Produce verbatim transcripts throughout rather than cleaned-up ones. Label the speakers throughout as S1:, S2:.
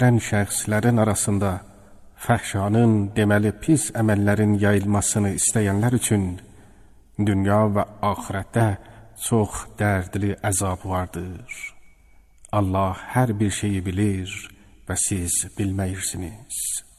S1: edən şəxslərin arasında fəhşanın, deməli pis əməllərin yayılmasını istəyənlər üçün dünya və axirətdə çox dərdli əzab vardır. Allah hər bir şeyi bilir və siz bilməyirsiniz.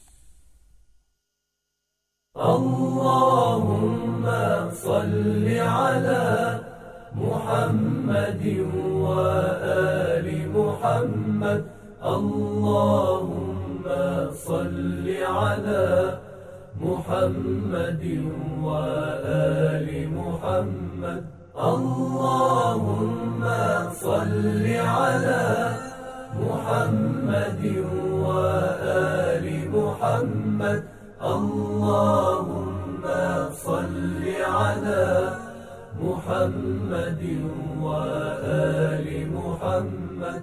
S2: Allahümme salli ala Muhammedin ve ali Muhammed. Allahümme salli ala Muhammedin ve ali Muhammed. Allahümme salli ala Muhammedin ve ali Muhammed. Allahümme salli ala Muhammedin ve ali Muhammed.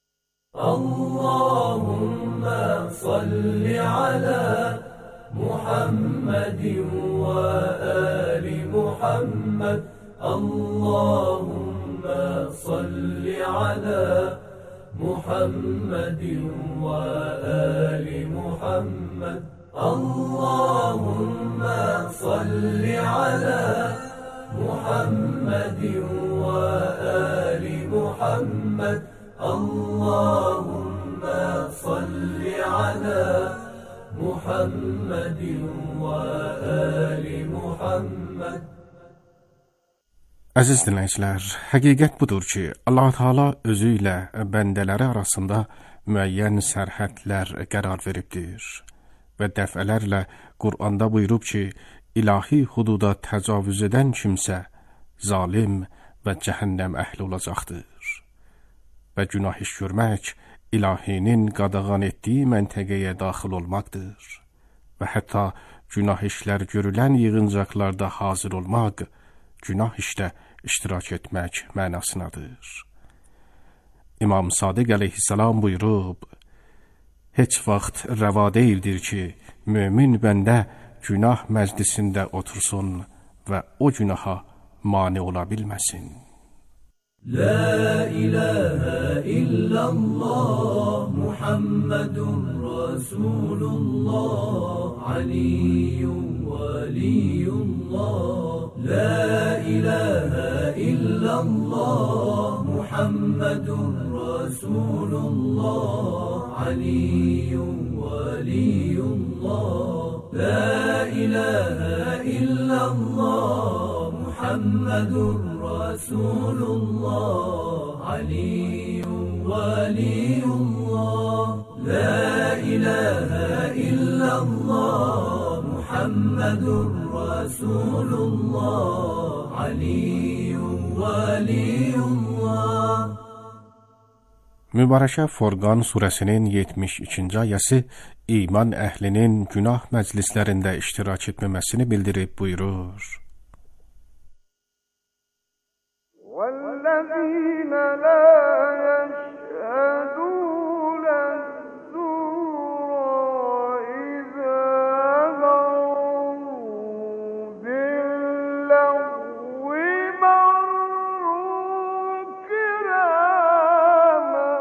S2: Allahümme salli ala Muhammedin ve ali Muhammed. Allahümme salli ala Muhammedin ve ali Muhammed. Allahümme salli ala Muhammedin ve ali Muhammed. Allahümme salli ala Muhammedin ve ali Muhammed.
S1: Əziz dinləyicilər, həqiqət budur ki, Allah Teala özü ilə bəndələri arasında müəyyən sərhədlər qərar veribdir və dəfələrlə Qur'anda buyurub ki, ilahi hududa təcavüz edən kimsə zalim və cəhənnəm əhli olacaqdır və günah iş görmək ilahinin qadağan etdiyi məntəqəyə daxil olmaqdır və hətta günah işlər görülən yığıncaqlarda hazır olmaq, günah işdə iştirak etmək mənasınadır. İmam Sadiq əleyhissalam buyurub, heç vaxt rəva deyildir ki, mömin bəndə günah məclisində otursun və o günaha mane ola bilməsin.
S2: La ilahe illallah Muhammedun Resulullah Aliyyun veliyullah. La ilahe illallah Muhammedun Resulullah Aliyyun veliyullah. La ilahe illallah Muhammedun Resulullah Aliyyun veliyullah. La ilahe illallah Muhammedun Resulullah Aliyyun veliyullah.
S1: Mübarəkə Furqan surəsinin yetmiş ikinci ayəsi iman əhlinin günah məclislərində iştirak etməməsini bildirib buyurur.
S3: وَالَّذِينَ لَا يَشْهَدُونَ الزُّورَ إِذَا مَرُّوا بِاللَّغْوِ مَرُّوا كِرَامًا.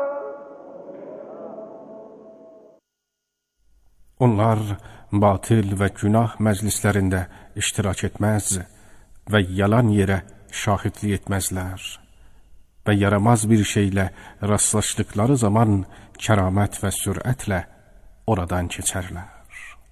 S1: Onlar batil və günah məclislərində iştirak etməz və yalan yerə şahidlik etməzlər və yaramaz bir şeylə rastlaşdıkları zaman kəramət və sürətlə oradan keçərlər.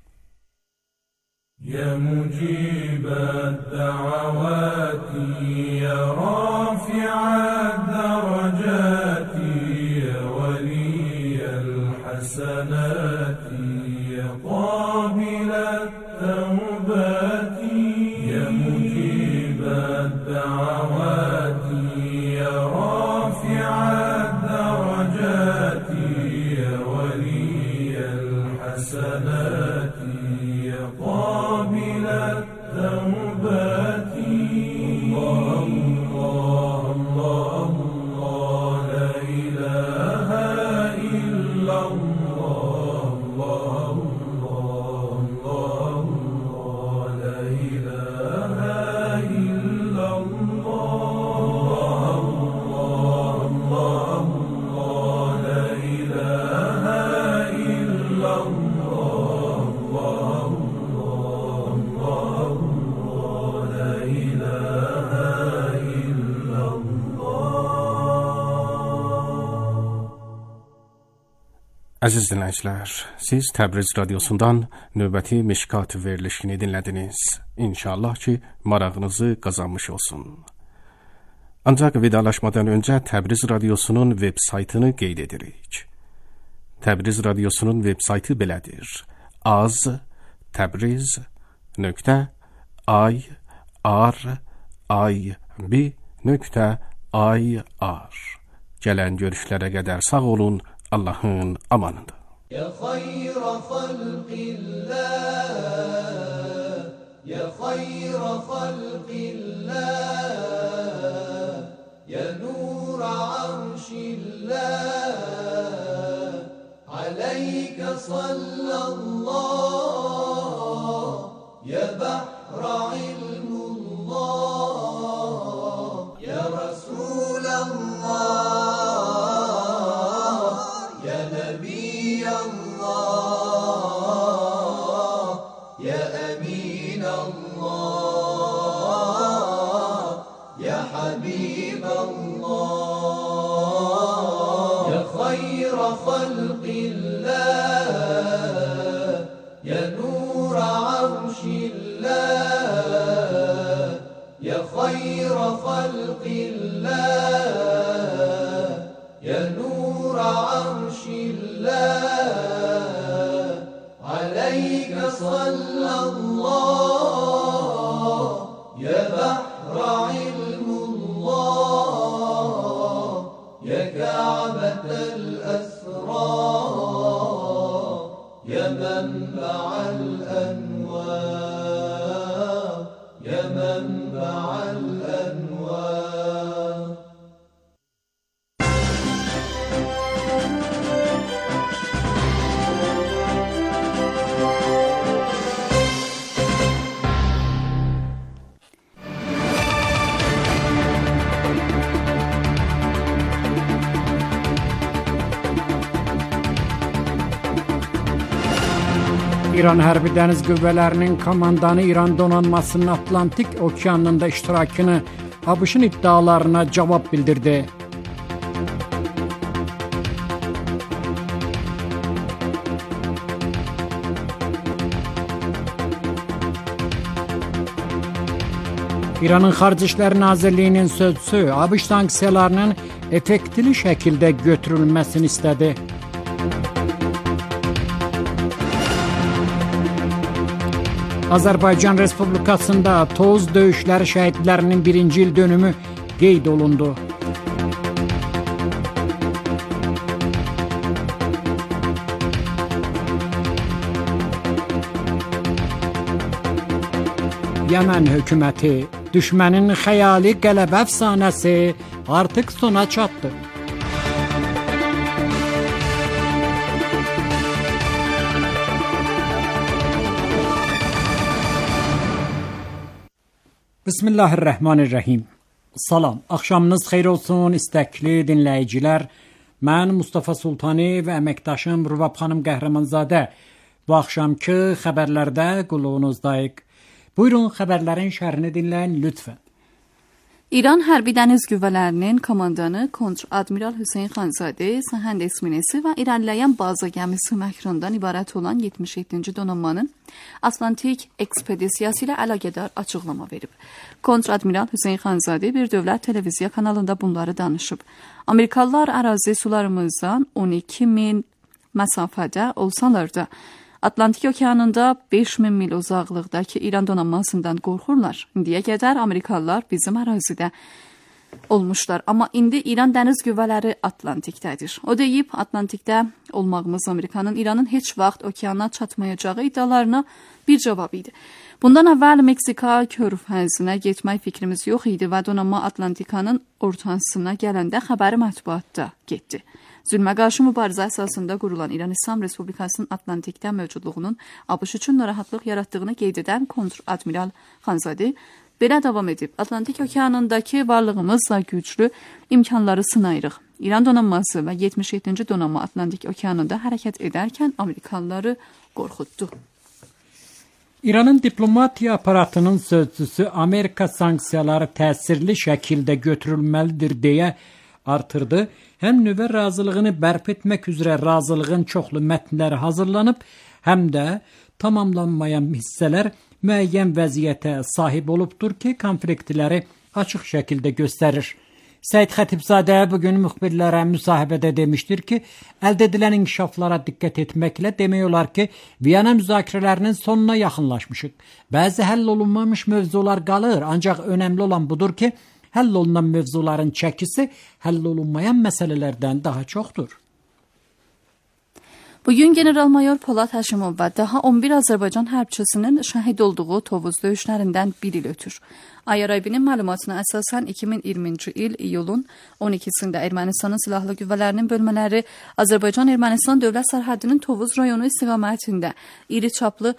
S2: Ya mucibət dəavəti, ya rafiət dərəcəti, ya veliyyəl həsənəti, ya qabilət təvbəti, ya mucibət dəavəti, ya rafiət dərəcəti, ya veliyyəl həsənəti, ya qabilət təvbəti. Allah, Allah, Allah, la ilahe illallah, Allah, Allah, Allah, la ilahe illallah, Allah, Allah, Allah, la ilahe
S1: Əziz dinləyicilər, siz Təbriz radiosundan növbəti Mişkat verilişini dinlədiniz. İnşallah ki, marağınızı qazanmış olsun. Ancaq vidalaşmadan öncə Təbriz radiosunun web saytını qeyd edirik. Təbriz radiosunun web saytı belədir: az təbriz nöqtə ay ar ay b nöqtə ay ar. Gələn görüşlərə qədər sağ olun, Allah'ın amanında.
S2: Ya hayra halqillah, ya hayra halqillah, ya nur arşillah, aleyke sallallah, ya bahra ilmullah, ya Resulallah, خلق الله يا نور عرش الله يا خير خلق الله يا نور عرش الله عليك صلى الله يا بحر علم الله يا كعبة يا منبع الأنوار يا منبع الأنوار
S4: İran Hərbi Dəniz Qüvvələrinin komandanı İran donanmasının Atlantik Okeanında iştirakını ABŞ-ın iddialarına cavab bildirdi. İranın Xarici İşlər Nazirliyinin sözçüsü ABŞ sanksiyalarının effektli şəkildə götürülməsini istədi. Azərbaycan Respublikasında Tovuz döyüşləri şəhidlərinin birinci il dönümü qeyd olundu. Yəmən hökuməti, düşmənin xəyali qələbə əfsanəsi artıq sona çatdı. Bismillahirrahmanirrahim. Salam, axşamınız xeyir olsun istəkli dinləyicilər. Mən Mustafa Sultani və əməkdaşım Rüvab xanım Qəhrəmanzadə bu axşamki xəbərlərdə qulluğunuzdayıq. Buyurun xəbərlərin şərhini dinləyin lütfən.
S5: İran Hərbi Dəniz Qüvvələrinin komandanı Kontr-Admiral Hüseyn Xanzadə səhənd esminesi və irəliləyən baza gəmisi məhkundan ibarət olan yetmiş yeddinci donanmanın Atlantik ekspedisiyası ilə əlaqədar açıqlama verib. Kontr-Admiral Hüseyn Xanzadə bir dövlət televiziya kanalında bunları danışıb. Amerikalılar ərazi sularımızdan on iki min məsafədə olsalar da, Atlantik Okeanında beş min mil uzaqlıqdakı İran donanmasından qorxurlar. İndiyə qədər Amerikalılar bizim ərazidə olmuşlar. Amma indi İran dəniz qüvvələri Atlantikdədir. O deyib, Atlantikdə olmağımız Amerikanın İranın heç vaxt okeana çatmayacağı iddialarına bir cavab idi. Bundan əvvəl Meksika körfəzinə getmək fikrimiz yox idi və donanma Atlantikanın ortasına gələndə xəbəri mətbuatda getdi. Zülmə qarşı mübarizə əsasında qurulan İran İslam Respublikasının Atlantikdə mövcudluğunun ABŞ üçün narahatlıq yaratdığını qeyd edən Kontr-Admiral Xanzadə belə davam edib. Atlantik Okeanındakı varlığımızla güclü imkanları sınayırıq. İran donanması və yetmiş yeddinci donanma Atlantik Okeanında hərəkət edərkən Amerikalıları qorxutdu.
S4: İranın diplomatiya aparatının sözçüsü Amerika sanksiyaları təsirli şəkildə götürülməlidir deyə artırdı, həm nüvə razılığını bərpa etmək üzrə razılığın çoxlu mətnləri hazırlanıb, həm də tamamlanmayan hissələr müəyyən vəziyyətə sahib olubdur ki, konfliktləri açıq şəkildə göstərir. Səid Xətibzadə bugün müxbirlərə müsahibədə demişdir ki, əldə edilən inkişaflara diqqət etməklə demək olar ki, Viyana müzakirələrinin sonuna yaxınlaşmışıq. Bəzi həll olunmamış mövzular qalır, ancaq önəmli olan budur ki, həll olunan mövzuların çəkisi həll olunmayan məsələlərdən daha çoxdur.
S5: Bugün General-Mayor Polad Həşimov və daha on bir Azərbaycan hərbçisinin şəhid olduğu Tovuz döyüşlərindən bir il ötür. Ayaraybi'nin məlumatına əsasən iki min iyirminci il iyulun on ikisində Ermənistanın silahlı qüvvələrinin bölmələri Azərbaycan-Ermənistan dövlət sərhədinin Tovuz rayonu istiqamətində iri çaplı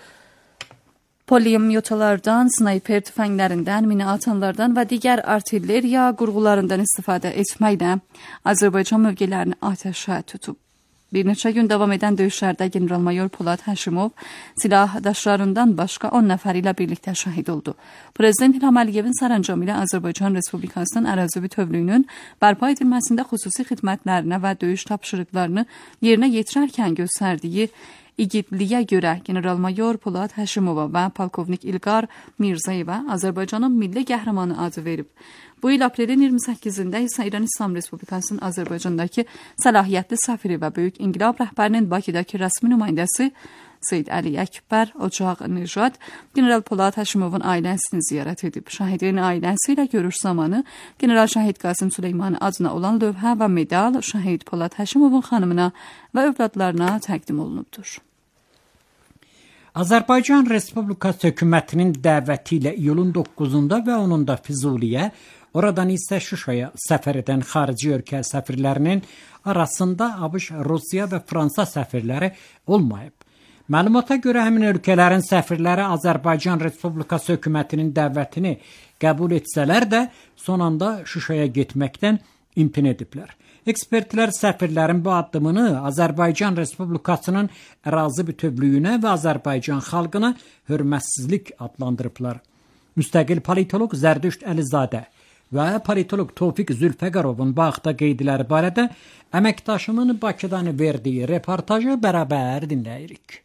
S5: pulemyotalardan, snayper tüfənglərindən, mina atanlardan və digər artilleriya qurğularından istifadə etməklə Azərbaycan mövqelərini atəşə tutub. Bir neçə gün davam edən döyüşlərdə General-Mayor Polad Həşimov silahdaşlarından başqa on nəfər ilə birlikdə şəhid oldu. Prezident İlham Əliyevin sərəncamı ilə Azərbaycan Respublikasının ərazi bütövlüyünün bərpa edilməsində xüsusi xidmətlərinə və döyüş tapşırıqlarını yerinə yetirərkən göstərdiyi igidliyə görə General-Mayor Polad Həşimova və Polkovnik İlqar Mirzəyevə Azərbaycanın milli qəhrəmanı adı verib. Bu il aprelin iyirmi səkkizində isə İran İslam Respublikasının Azərbaycandakı səlahiyyətli səfiri və böyük inqilab rəhbərinin Bakıdakı rəsmi nümayəndəsi Seyid Əli Əkbər Ocaq Nejad General Polad Həşimovun ailəsini ziyarət edib. Şəhidin ailəsi ilə görüş zamanı General Şəhid Qasım Süleyman adına olan lövhə və medal Şəhid Polad Həşimovun xanımına və övladlarına təqdim olunubdur.
S4: Azərbaycan Respublikası hökumətinin dəvəti ilə iyulun doqquzunda və onunda Füzuliyə, oradan isə Şuşaya səfər edən xarici ölkə səfirlərinin arasında ABŞ, Rusiya və Fransa səfirləri olmayıb. Məlumata görə həmin ölkələrin səfirləri Azərbaycan Respublikası hökumətinin dəvətini qəbul etsələr də son anda Şuşaya getməkdən imtina ediblər. Ekspertlər səfirlərin bu addımını Azərbaycan Respublikasının ərazi bütövlüyünə və Azərbaycan xalqına hörmətsizlik adlandırıblar. Müstəqil politoloq Zərdüşt Əlizadə və politoloq Tofiq Zülfəqarovun bu haqda qeydləri barədə əməkdaşımın Bakıdan verdiyi reportajı bərabər dinləyirik.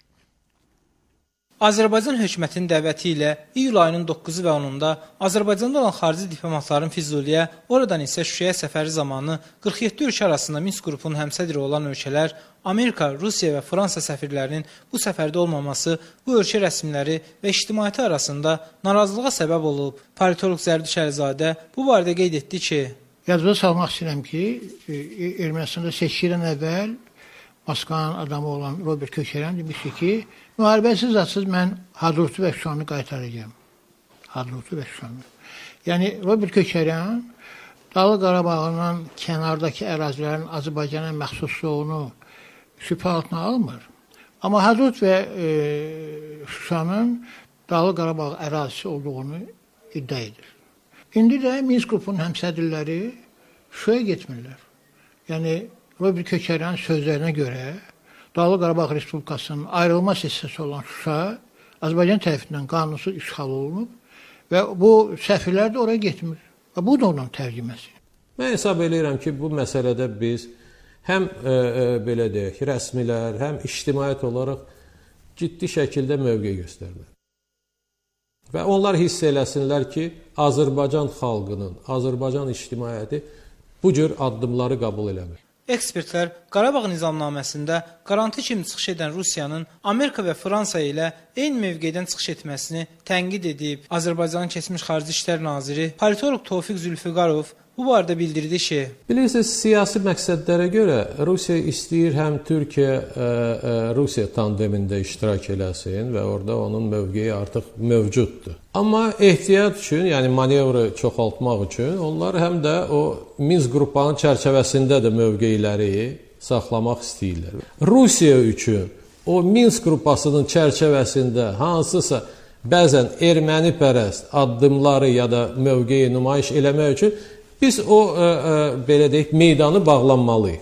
S6: Azərbaycan hökumətinin dəvəti ilə iyul ayının doqquzu və onunda Azərbaycanda olan xarici diplomatların Füzuliyə, oradan isə Şuşaya səfəri zamanı qırx yeddi ölkə arasında Minsk qrupunun həmsədri olan ölkələr, Amerika, Rusiya və Fransa səfirlərinin bu səfərdə olmaması bu ölkə rəsmiləri və ictimaiyyəti arasında narazılığa səbəb olub. Politoloq Zərdüşt Əlizadə bu barədə qeyd etdi ki,
S7: Yazıda salmaq istəyirəm ki, Ermənistanda seçkidən əvvəl Moskvanın adamı olan Robert Köçəryan demişdi ki, müharibəsiz atsız mən Hadrutlu və Şuşanı qaytaracağım. Hadrutlu və Şuşanı. Yəni, Robert Köçəryan Dağlıq Qarabağından kənardakı ərazilərin Azərbaycana məxsusluğunu şübhə altına almır. Amma Hadrut və e, Şuşanın Dağlıq Qarabağ ərazisi olduğunu iddia edir. İndi də Minsk qrupunun həmsədrləri Şuşaya getmirlər. Yəni, Robert Köçəryanın sözlərinə görə Dağlıq Qarabağ Respublikasının ayrılmaz hissəsi olan Şuşa Azərbaycan tərəfindən qanunsuz işğal olunub və bu səfirlər də oraya getmir. Və bu da onun tərcüməsi.
S8: Mən hesab edirəm ki, bu məsələdə biz həm e, e, belə deyək, rəsmilər, həm ictimaiyyət olaraq ciddi şəkildə mövqe göstərirlər. Və onlar hiss eləsinlər ki, Azərbaycan xalqının, Azərbaycan ictimaiyyəti bu cür addımları qəbul eləmir.
S6: Ekspertlər Qarabağ nizamnaməsində qaranti kimi çıxış edən Rusiyanın Amerika və Fransa ilə eyni mövqedən çıxış etməsini tənqid edib. Azərbaycanın keçmiş Xarici İşlər Naziri politoloq Tofiq Zülfəqarov bu barədə bildirdi ki,
S8: bilirsiniz, siyasi məqsədlərə görə Rusiya istəyir həm Türkiyə ə, ə, Rusiya tandemində iştirak eləsin və orada onun mövqeyi artıq mövcuddur. Amma ehtiyat üçün, yəni manevri çoxaltmaq üçün onlar həm də o Minsk qrupunun çərçivəsində də mövqeləri saxlamaq istəyirlər. Rusiya üçün o Minsk qrupasının çərçivəsində hansısa bəzən erməni pərəst addımları ya da mövqeyi nümayiş eləmək üçün biz o, ə, ə, belə deyək, meydanı bağlanmalıyıq.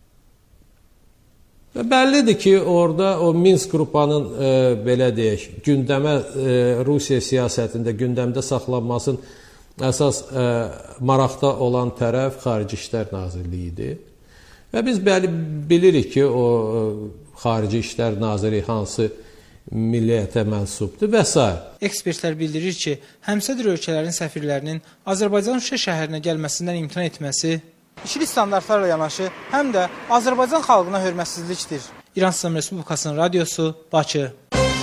S8: Və bəllidir ki, orada o Minsk qrupunun, ə, belə deyək, gündəmə, ə, Rusiya siyasətində gündəmdə saxlanmasının əsas ə, maraqda olan tərəf Xarici İşlər Nazirliyidir. Və biz bəli bilirik ki, o ə, Xarici İşlər Naziri hansı milliyyətə mənsubdur və s.
S6: Ekspertlər bildirir ki, həmsədr ölkələrin səfirlərinin Azərbaycan Şuşa şəhərinə gəlməsindən imtina etməsi ikili standartlarla yanaşı həm də Azərbaycan xalqına hörmətsizlikdir. İran İslam Respublikasının radiosu, Bakı.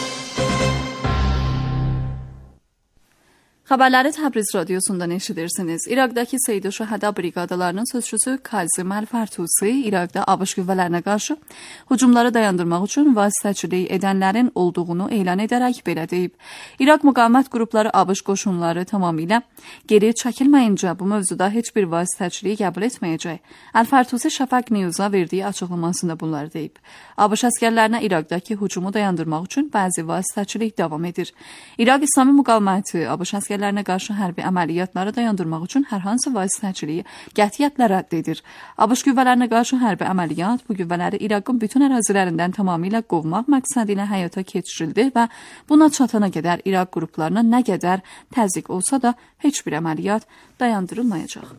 S5: Xəbərləri Təbriz radiosundan eşidirsiniz. İraqdakı Seyid-i Şəhədə briqadalarının sözçüsü Kazım Əl-Fərtusi İraqda ABŞ qüvvələrinə qarşı hücumları dayandırmaq üçün vasitəçilik edənlərin olduğunu elan edərək belə deyib. İraq müqavimət qrupları ABŞ qoşunları tamamilə geri çəkilməyincə bu mövzuda heç bir vasitəçiliyi qəbul etməyəcək. Əl-Fərtusi Şəfaq News-a verdiyi açıqlamasında bunları deyib. ABŞ əskərlərinə İraqdakı hücumu dayandırmaq üçün bəzi vasitəçilik davam edir. İraq İslami müqaviməti ABŞ əskərlərinə Əsgərlərinə qarşı hərbi əməliyyatları dayandırmaq üçün hər hansı vasitəçiliyi qətiyyətlə rədd edir. ABŞ qüvvələrinə qarşı hərbi əməliyyat bu qüvvələri İraqın bütün ərazilərindən tamamilə qovmaq məqsədi ilə həyata keçirildi və buna çatana qədər İraq qruplarına nə qədər təzyiq olsa da heç bir əməliyyat dayandırılmayacaq.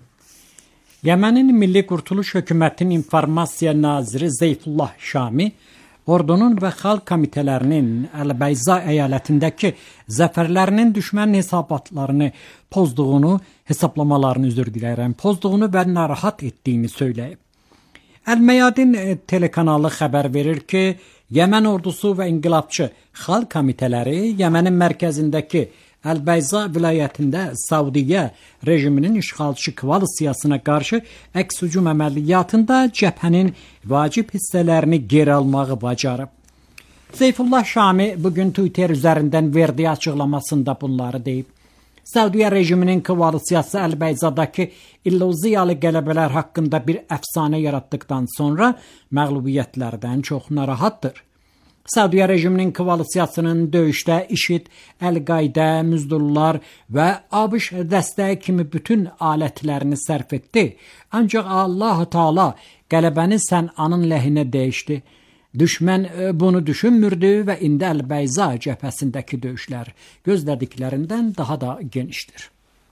S4: Yemenin Milli Qurtuluş Hökumətinin informasiya naziri Zeyfullah Şami Ordunun və xalq komitələrinin Əl-Bəyza əyalətindəki zəfərlərinin düşmən hesabatlarını pozduğunu, hesablamalarını üzr diləyirəm, pozduğunu və narahat etdiyini söyləyib. Əl-Məyadin telekanalı xəbər verir ki, Yemen ordusu və inqilabçı xalq komitələri Yemenin mərkəzindəki Əl-Bəyza vilayətində Saudiyyə rejiminin işğalçı koalisiyasına qarşı əks hücum əməliyyatında cəbhənin vacib hissələrini geri almağı bacarıb. Zeyfullah Şami bugün Twitter üzərindən verdiyi açıqlamasında bunları deyib. Saudiyyə rejiminin koalisiyası Əl-Bəyzadakı illüziyalı qələbələr haqqında bir əfsanə yaratdıqdan sonra məğlubiyyətlərdən çox narahatdır. Saudiyyə rejiminin koalisiyasının döyüşdə IŞİD, Əl-Qaydə, Müzdullar və ABŞ dəstəyi kimi bütün alətlərini sərf etdi. Ancaq Allah Taala qələbəni Sənanın ləhinə dəyişdi. Düşmən bunu düşünmürdü və indi Əl-Bəyza cəbhəsindəki döyüşlər gözlədiklərindən daha da genişdir.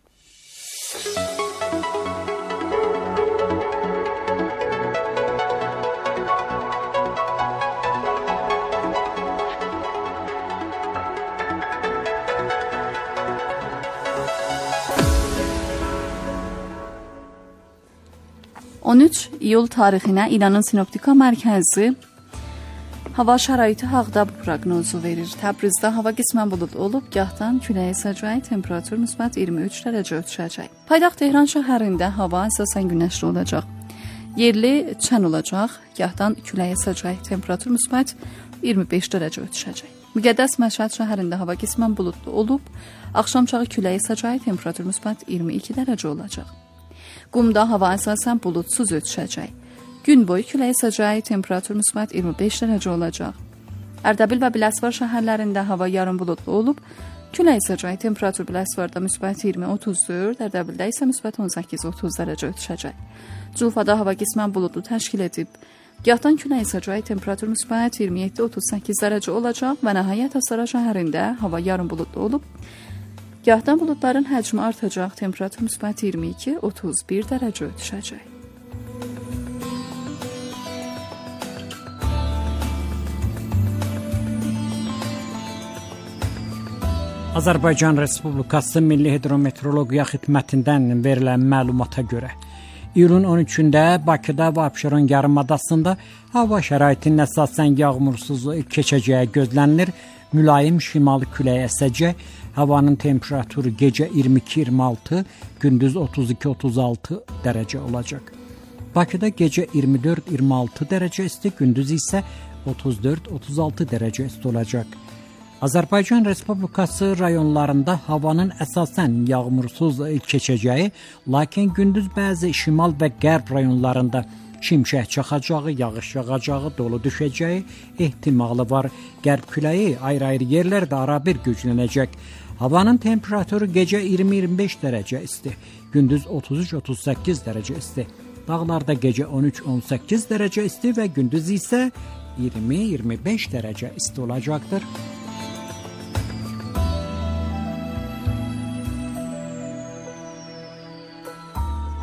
S5: on üç iyul tarixinə İranın Sinoptika Mərkəzi hava şəraiti haqqında proqnozu verir. Təbrizdə hava qismən buludlu olub, gahdan küləyə əsəcək, temperatur müsbət iyirmi üç dərəcə ölçüləcək. Paytaxt Tehran şəhərində hava əsasən günəşli olacaq. Yerli çən olacaq, gahdan küləyə əsəcək, temperatur müsbət iyirmi beş dərəcə ölçüləcək. Müqəddəs Məşhəd şəhərində hava qismən buludlu olub, axşamçağı küləyə əsəcək, temperatur müsbət iyirmi iki dərəcə olacaq. Qumda hava əsasən buludsuz ötüşəcək. Gün boyu küləyə əsəcək, temperatur müsbət iyirmi beş dərəcə olacaq. Ərdəbil və Biləsuvar şəhərlərində hava yarım buludlu olub, küləyə əsəcək, temperatur Biləsuvarda müsbət iyirmi otuz dörd, Ərdəbildə isə müsbət on səkkiz otuz dərəcə ötüşəcək. Culfada hava qismən buludlu təşkil edib. Gahdan küləyə əsəcək, temperatur müsbət iyirmi yeddi otuz səkkiz dərəcə olacaq və nəhayət Astara şəhərində hava yarım buludlu olub. Gahdan buludların həcmi artacaq, temperatur müsbət iyirmi iki otuz bir dərəcə ötüşəcək.
S4: Azərbaycan Respublikası Milli Hidrometeorologiya Xidmətindən verilən məlumata görə iyulun on üçündə Bakıda və Abşeron yarımadasında hava şəraitinin əsasən yağmursuz keçəcəyi gözlənilir. Mülayim şimali küləyə əsəcək. Havanın temperaturu gecə iyirmi iki iyirmi altı, gündüz otuz iki otuz altı dərəcə olacaq. Bakıda gecə iyirmi dörd iyirmi altı dərəcə isti, gündüz isə otuz dörd otuz altı dərəcə isti olacaq. Azərbaycan Respublikası rayonlarında havanın əsasən yağmursuz keçəcəyi, lakin gündüz bəzi şimal və qərb rayonlarında şimşək çaxacağı, yağış yağacağı, dolu düşəcəyi ehtimalı var. Qərb küləyi ayrı-ayrı yerlərdə arabir güclənəcək. Havanın temperaturu gecə iyirmi iyirmi beş dərəcə isti, gündüz otuz üç otuz səkkiz dərəcə isti. Dağlarda gecə on üç on səkkiz dərəcə isti və gündüz isə iyirmi iyirmi beş dərəcə isti olacaqdır.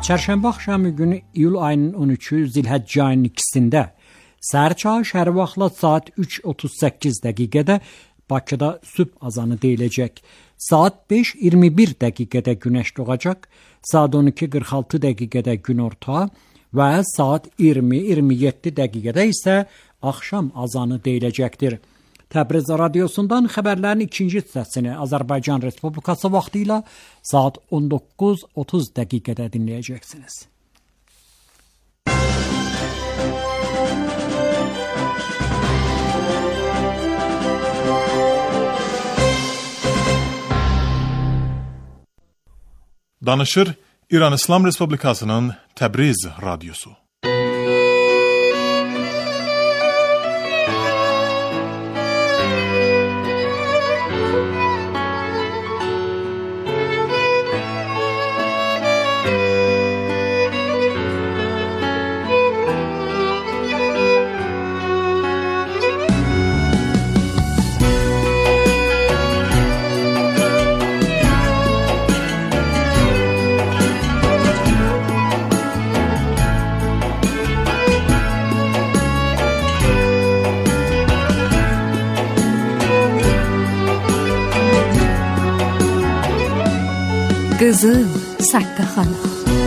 S4: Çərşənbə axşamı günü iyul ayının on üçü Zilhəccə ayının ikisində səhər çağı şəhər vaxtla saat üç otuz səkkiz dəqiqədə Bakıda sübh azanı deyiləcək. Saat beş iyirmi bir dəqiqədə günəş doğacaq. Saat on iki qırx altı dəqiqədə günorta və saat iyirmi iyirmi yeddi dəqiqədə isə axşam azanı deyiləcəkdir. Təbriz radiosundan xəbərlərin ikinci hissəsini Azərbaycan Respublikası vaxtı ilə saat on doqquz otuz dəqiqədə dinləyəcəksiniz.
S9: Danışır İran İslam Respublikasının Təbriz radiosu.
S5: Qızıl Səkkəxana.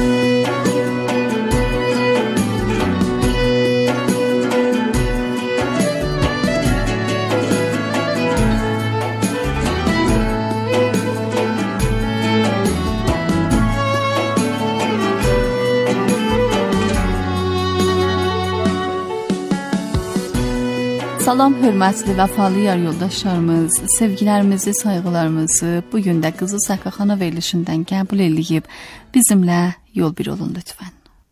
S5: Salam, hörmətli vəfalı yar yoldaşlarımız, sevgilərimizi, sayğılarımızı bu gün də Qızıl Səkkəxana verilişindən qəbul edib bizimlə yol bir olun lütfən.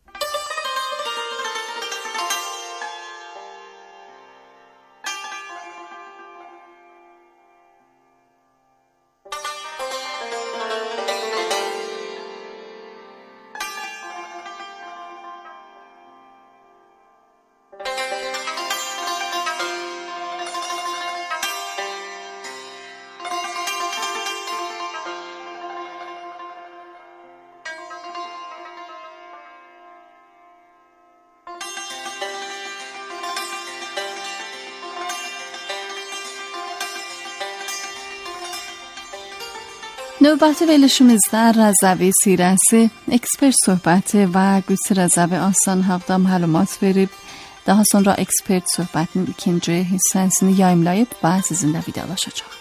S5: Növbəti verilişimizdə Rəzəvi sirəsi, ekspert söhbəti və Qüdsi Rəzəvi Aslan haqqında məlumat verib, daha sonra ekspert söhbətinin ikinci hissəsini yayımlayıb və sizinlə vidalaşacaq.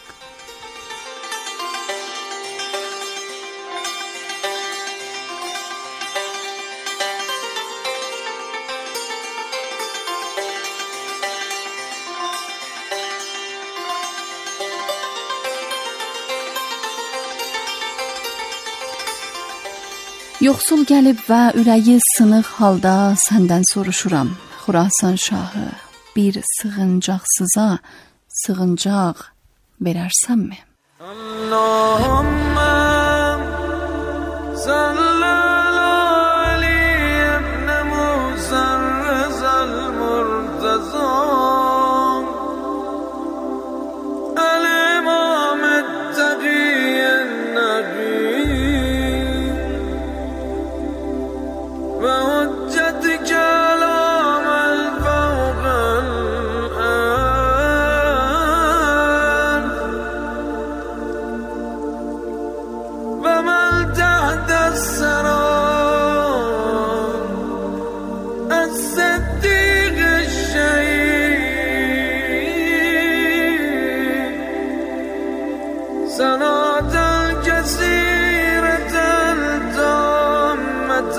S5: Yoxsul gəlib və ürəyi sınıq halda səndən soruşuram. Xurasan şahı, bir sığıncaqsıza sığıncaq verərsənmi? Allahümme salli ali ibn Musarriz al-Murtaza al-İmam et-Taqiyyen Nabi وحجتك كلام الفوق الآن ومن تحت السراب الصديق الشهيد صلاة الكثيرة التامة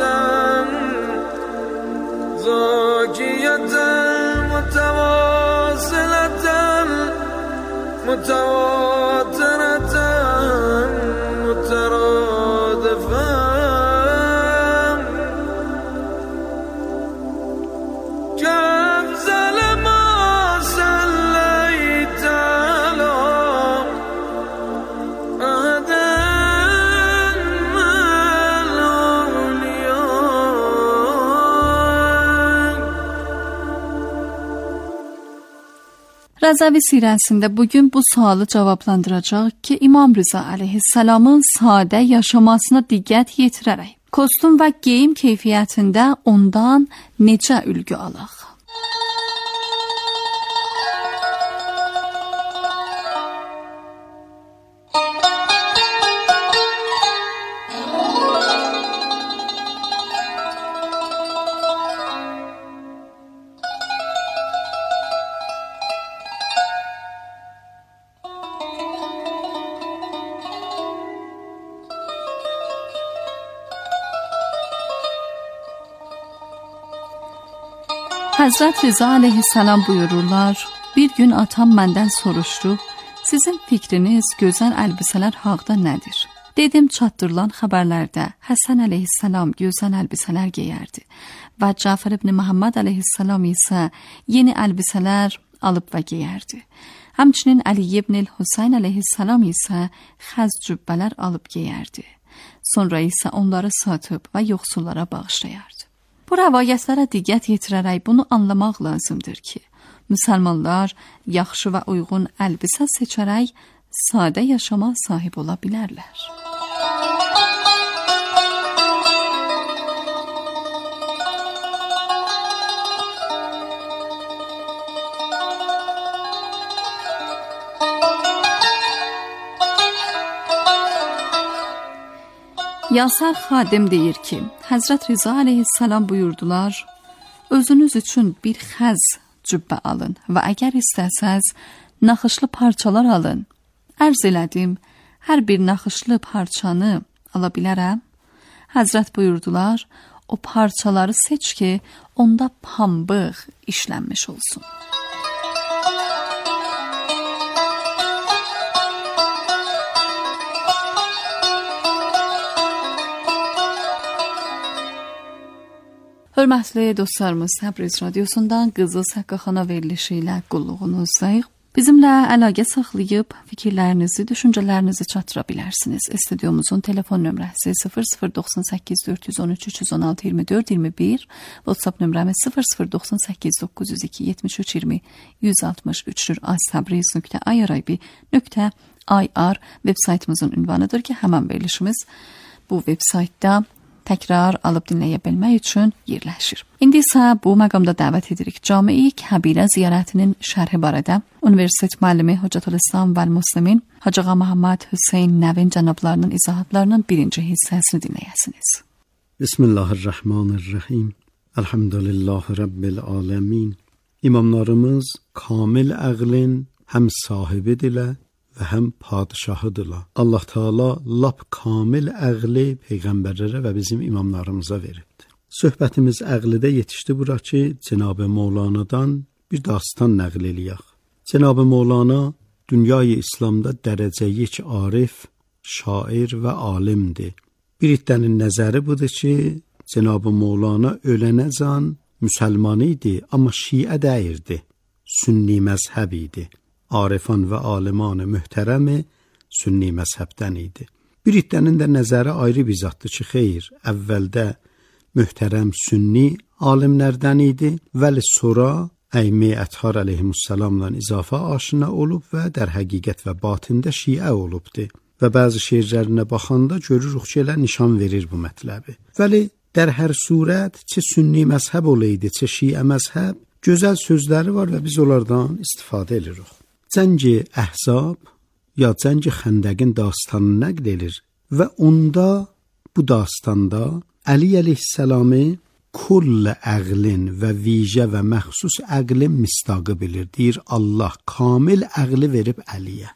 S5: زاكية متواصلة متواترة مترادفة كأفضل ما صليت على Rəzəvi sirəsində bugün bu sualı cavablandıracaq ki, İmam Rıza əleyhissalamın sadə yaşamasına diqqət yetirərək Kostum və geyim keyfiyyətində ondan necə ülgü alaq? Həzrət Rza aleyhissalam buyururlar, bir gün atam məndən soruşdu, sizin fikriniz gözəl əlbisələr haqda nədir? Dedim, çatdırılan xəbərlərdə Həsən aleyhissalam gözəl əlbisələr geyərdi və Cəfər ibn Məhəmməd aleyhissalam isə yeni əlbisələr alıb və geyərdi. Həmçinin Əli ibn Hüseyn aleyhissalam isə xəz cübbələr alıb geyərdi. Sonra isə onları satıb və yoxsullara bağışlayardı. Bu rəvayətlərə diqqət yetirərək bunu anlamaq lazımdır ki, müsəlmanlar yaxşı və uyğun əlbisə seçərək sadə yaşama sahib ola bilərlər. Yasar Xadim deyir ki, Həzrət Rza aleyhissalam buyurdular, özünüz üçün bir xəz cübbə alın və əgər istəsəz, naxışlı parçalar alın. Ərz elədim, hər bir naxışlı parçanı ala bilərəm. Həzrət buyurdular, o parçaları seç ki, onda pambıq işlənmiş olsun. Hörmətli dostlarımız, Təbriz radiosundan Qızıl Səqqaxana verilişi ilə qulluğunuzdayıq. Bizimlə əlaqə saxlayıb fikirlərinizi, düşüncələrinizi çatdıra bilərsiniz. Studiomuzun telefon nömrəsi sıfır sıfır doxsan səkkiz dörd yüz on üç üç yüz on altı iyirmi dörd iyirmi bir, WhatsApp nömrəmiz sıfır sıfır doxsan səkkiz doqquz yüz iki yetmiş üç iyirmi yüz altmış üçdür. aztabriz nöqtə irib nöqtə ir veb saytımızın ünvanıdır ki, həmən verilişimiz bu veb saytda təkrar alıb dinləyə bilmək üçün yerləşir. İndi isə bu məqamda dəvət edirik Cami-i Kəbirə ziyarətinin şərhi barədə Universitet müəllimi Hocatülislam və Müslimin Hacı Ağa Məhəmməd Hüseyn Nəvin cənablarının izahatlarının birinci hissəsini dinləyəsiniz.
S10: Bismillahirrahmanirrahim. Elhamdülillahi Rabbil alemin. İmamlarımız kamil əqlin həm sahibidirlər və həm padişahıdırlar. Allah Teala lap kamil əqli peyğəmbərlərə və bizim imamlarımıza veribdir. Söhbətimiz əqlidə yetişdi bura ki, Cenab-ı Mevlana'dan bir dastan nəql eləyək. Cenab-ı Mevlana dünyayı İslamda dərəcəyik arif, şair və alimdir. Bir iddənin nəzəri budur ki, Cenab-ı Mevlana ölənəcən müsəlman idi, amma şiə dəyirdi, sünni məzhəb idi. Arifan və aliman-ı mühtərəmi sünni məzhəbdən idi. Bir iddənin də nəzəri ayrı bir zatdır ki, xeyr, əvvəldə mühtərəm sünni alimlərdən idi, vəli sonra Əymi Ətxar əleyhissalamla izafə aşina olub və در həqiqət və batində şiə olubdur. Və bəzi şeirlərinə baxanda görürük ki, elə nişan verir bu mətləbi. Vəli در hər surət, çi sünni məzhəb olaydı, çi şiə məzhəb, gözəl sözləri var və biz onlardan istifadə edirik. Cəngi Əhzab ya Cəngi Xəndəqin dastanını nəql edir və onda bu dastanda Əli əleyhissalamı kull əqlin və vicə və məxsus əqlin mistaqı bilir. Deyir Allah kamil əqli verib Əliyə.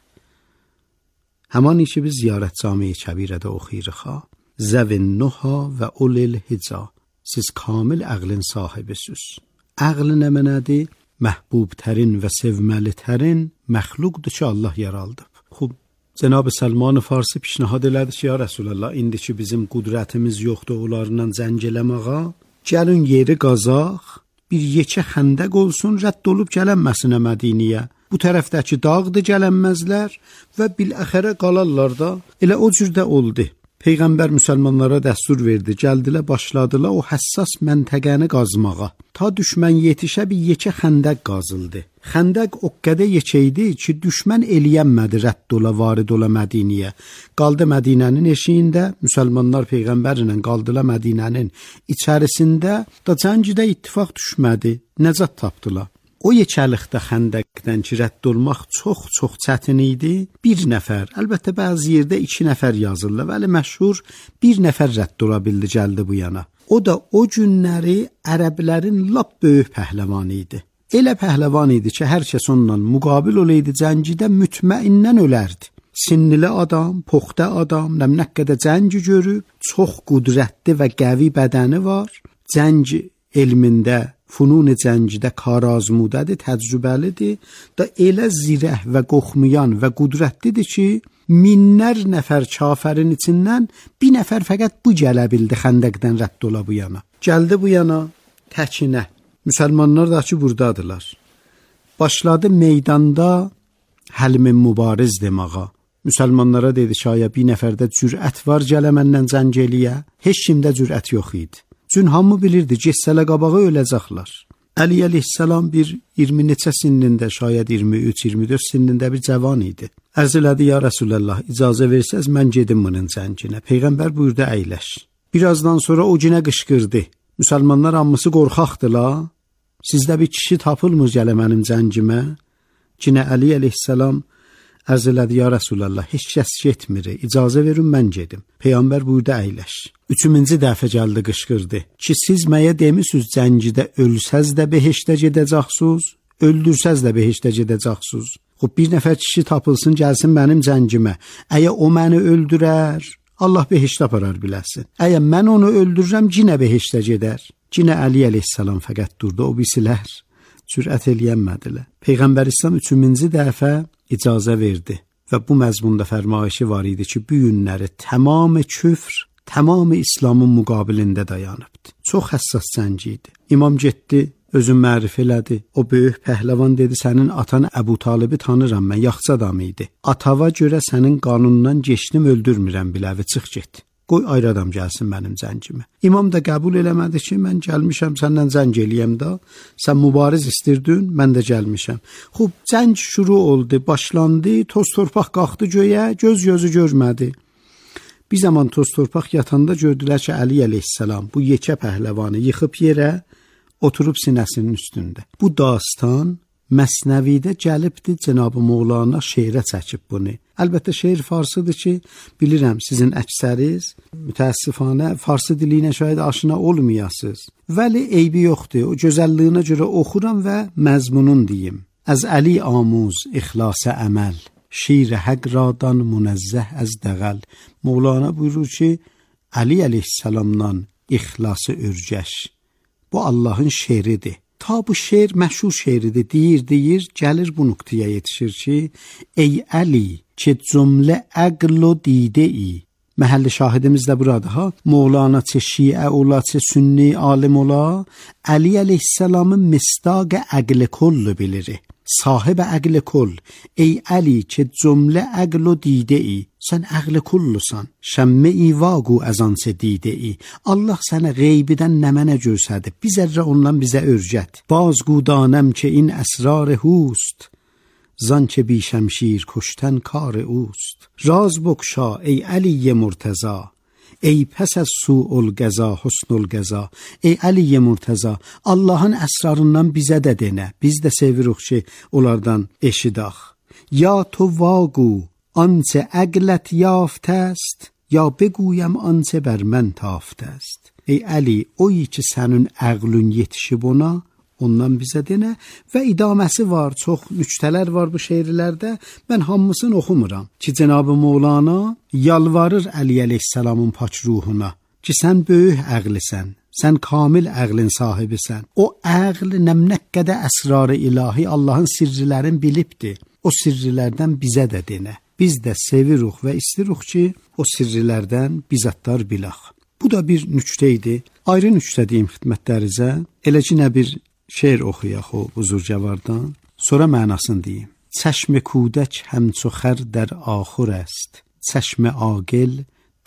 S10: Həman işi biz ziyarət Cami-i Kəbirədə oxuyuruq ha. Zəvin nuha və ulil hica. Siz kamil əqlin sahibisiz. Əql nə mənədir? Məhbub tərin və sevməli tərin məxluqdur ki, Allah yaraldıb. Xub, Cənab-ı Səlman-ı Farsi pişnahad elədi ki, ya Rəsulallah, indi ki bizim qudrətimiz yoxdur onlarla zəng eləməğa, gəlin yeri qazaq, bir yekə xəndəq olsun, rədd olub gələnməsinə Mədiniyə. Bu tərəfdəki dağdır gələnməzlər və biləxərə qalarlar da, elə o cürdə oldu. Peyğəmbər müsəlmanlara dəstur verdi, gəldilər, başladılar o həssas məntəqəni qazmağa. Ta düşmən yetişə bir yekə xəndək qazıldı. Xəndək o qədər yekə idi ki, düşmən eləyənmədi rədd ola, varid ola Mədiniyə. Qaldı Mədinənin eşiyində, müsəlmanlar Peyğəmbərlə qaldılar Mədinənin içərisində, da cəngidə ittifaq düşmədi, nəcat tapdılar. O yekəlikdə xəndəkdən ki, rədd olmaq çox-çox çətin idi. Bir nəfər, əlbəttə bəzi yerdə iki nəfər yazırlar, vəli məşhur bir nəfər rədd ola bildi, gəldi bu yana. O da o günləri ərəblərin lap böyük pəhləvanı idi. Elə pəhləvan idi ki, hər kəs onunla müqabil olaydı, cəngidə mütməinnən ölərdi. Sinnilə adam, poxta adam, nə qədər cəngi görüb, çox qudrətli və qəvi bədəni var, cəng elmində, funun cəngidə karazmudədir, təcrübəlidir, da elə zirəh və qoxmayan və qudrətlidir ki, minlər nəfər kafərin içindən bir nəfər fəqət bu gələ bildi xəndəkdən rədd ola bu yana. Gəldi bu yana təkinə. Müsəlmanlar da ki, buradadılar. Başladı meydanda həlmin mübariz demağa. Müsəlmanlara dedi ki, aya bir nəfərdə cürət var gələ məndən cəng eləyə. Heç kimdə cürət yox idi. Cün hamı bilirdi, getsələ qabağa öləcəklər. Əli əleyhissalam bir iyirmi neçə sinlində, şayad iyirmi üç iyirmi dörd sinlində bir cavan idi. Ərz elədi, ya Rəsulallah, icazə versəz mən gedim bunun cənginə. Peyğəmbər buyurdu, əyləş. Birazdan sonra o günə qışqırdı. Müsəlmanlar hamısı qorxaqdılar. Sizdə bir kişi tapılmır gələ mənim cəngimə. Cinə Əli əleyhissalam ərz elədi, ya Rəsulallah, heç kəs getmir, icazə verin mən gedim. Peyğəmbər buyurdu, əyləş. Üçüncü dəfə gəldi qışqırdı ki, siz məyə demisiniz cəngidə ölsəz də behişdə gedəcəksiniz, öldürsəz də behişdə gedəcəksiniz. Xub bir nəfər kişi tapılsın, gəlsin mənim cəngimə. Əgər o məni öldürər, Allah behişdə aparar biləsin. Əgər mən onu öldürürəm, cinə behişdə gedər. Cinə Əli əleyhissalam fəqət durdu, o bisilər cürət eləyənmədilər. Peyğəmbər İslam üçüncü dəfə icazə verdi və bu məzmunda fərmayışı var idi ki, bu günləri tamamı küfr, tamamı İslamın müqabilində dayanıbdı. Çox həssas cəng idi. İmam getdi, özün mərif elədi. O böyük pəhləvan dedi, sənin atan Əbu Talibi tanıram mən, yaxşı adam idi. Atava görə sənin qanundan geçdim, öldürmürəm biləvi, çıx get. Qoy ayrı adam gəlsin mənim cəngimə. İmam da qəbul eləmədi ki, mən gəlmişəm səndən cəng eləyəm da, sən mübariz istirdin, mən də gəlmişəm. Xub, cəng şuru oldu, başlandı, toz torpaq qalxdı göyə, göz gözü görmədi. Bir zaman toz torpaq yatanda gördülər ki, Əli əleyhissalam bu yekə pəhləvanı yıxıb yerə, oturub sinəsinin üstündə. Bu dastan Məsnəvidə gəlibdi, Cənab-ı Mövlana şeirə çəkib bunu. Əlbəttə şeir farsıdır ki, bilirəm sizin əksəriz, mütəəssifanə farsı dili ilə şayad aşina olmayasınız. Vəli eybi yoxdur, o gözəlliyinə görə oxuram və məzmunun deyim. Az Əli amuz ixlasa əməl, şir həqradan münezzəh az dəğəl. Mövlana buyurur ki, Əli əleyhissalamdan ixlası örgəş. Bu Allahın şeiridir. Ta bu şeir məşhur şeiridir, deyir, deyir, gəlir bu nöqtəyə yetişir ki, ey Əli, ki cümlə əql o didə-i. Məhəlli şahidimiz də burada, ha? Mövlana çə şiə ola, çə sünni alim ola, Əli əleyhissalamın misdaq əql kullu bilir. Sahib əql kull, ey Əli, ki cümlə əql o didə-i. Sən əql kullusan, şəmmə-i vaqu əzansə didə-i. Allah sənə qeybidən nə mənə görsədib, bir zərrə ondan bizə örgət. Baz qudanəm ki in əsrar hust, zan ki bi şəmşir kuştən kar اوست. راز بکشا ای علی مرتضی، ey pəs az su'ul qəza, husnul qəza. Ey Əli Murtəza, Allahın əsrarından bizə də denə. Biz də sevirik ki, onlardan eşidək. Ya to vaqu ançə əqlət yaftə است, ya beguyəm ançə bər mən taftə است. Ey Əli, o ki sənin əqlün yetişib ona, ondan bizə denə və idaməsi var, çox nüktələr var bu şeirlərdə. Mən hamısını oxumuram ki, Cənab-ı Mövlana yalvarır Əli əleyhissalamın pak ruhuna ki, sən böyük əqlisən, sən kamil əqlin sahibisən. O əql nə qədər əsrar-ı ilahi Allahın sirrilərin bilibdir. O sirrilərdən bizə də denə. Biz də sevirik və istirik ki, o sirrilərdən bizatlar bilək. Bu da bir nüktə idi. Ayrı nüktə deyim xidmətlərinizə. Elə ki, nə bir şeir oxuyaq o buzurcavardan, sonra mənasını deyim. چشم کودک همچو خر در آخر است، چشم عاقل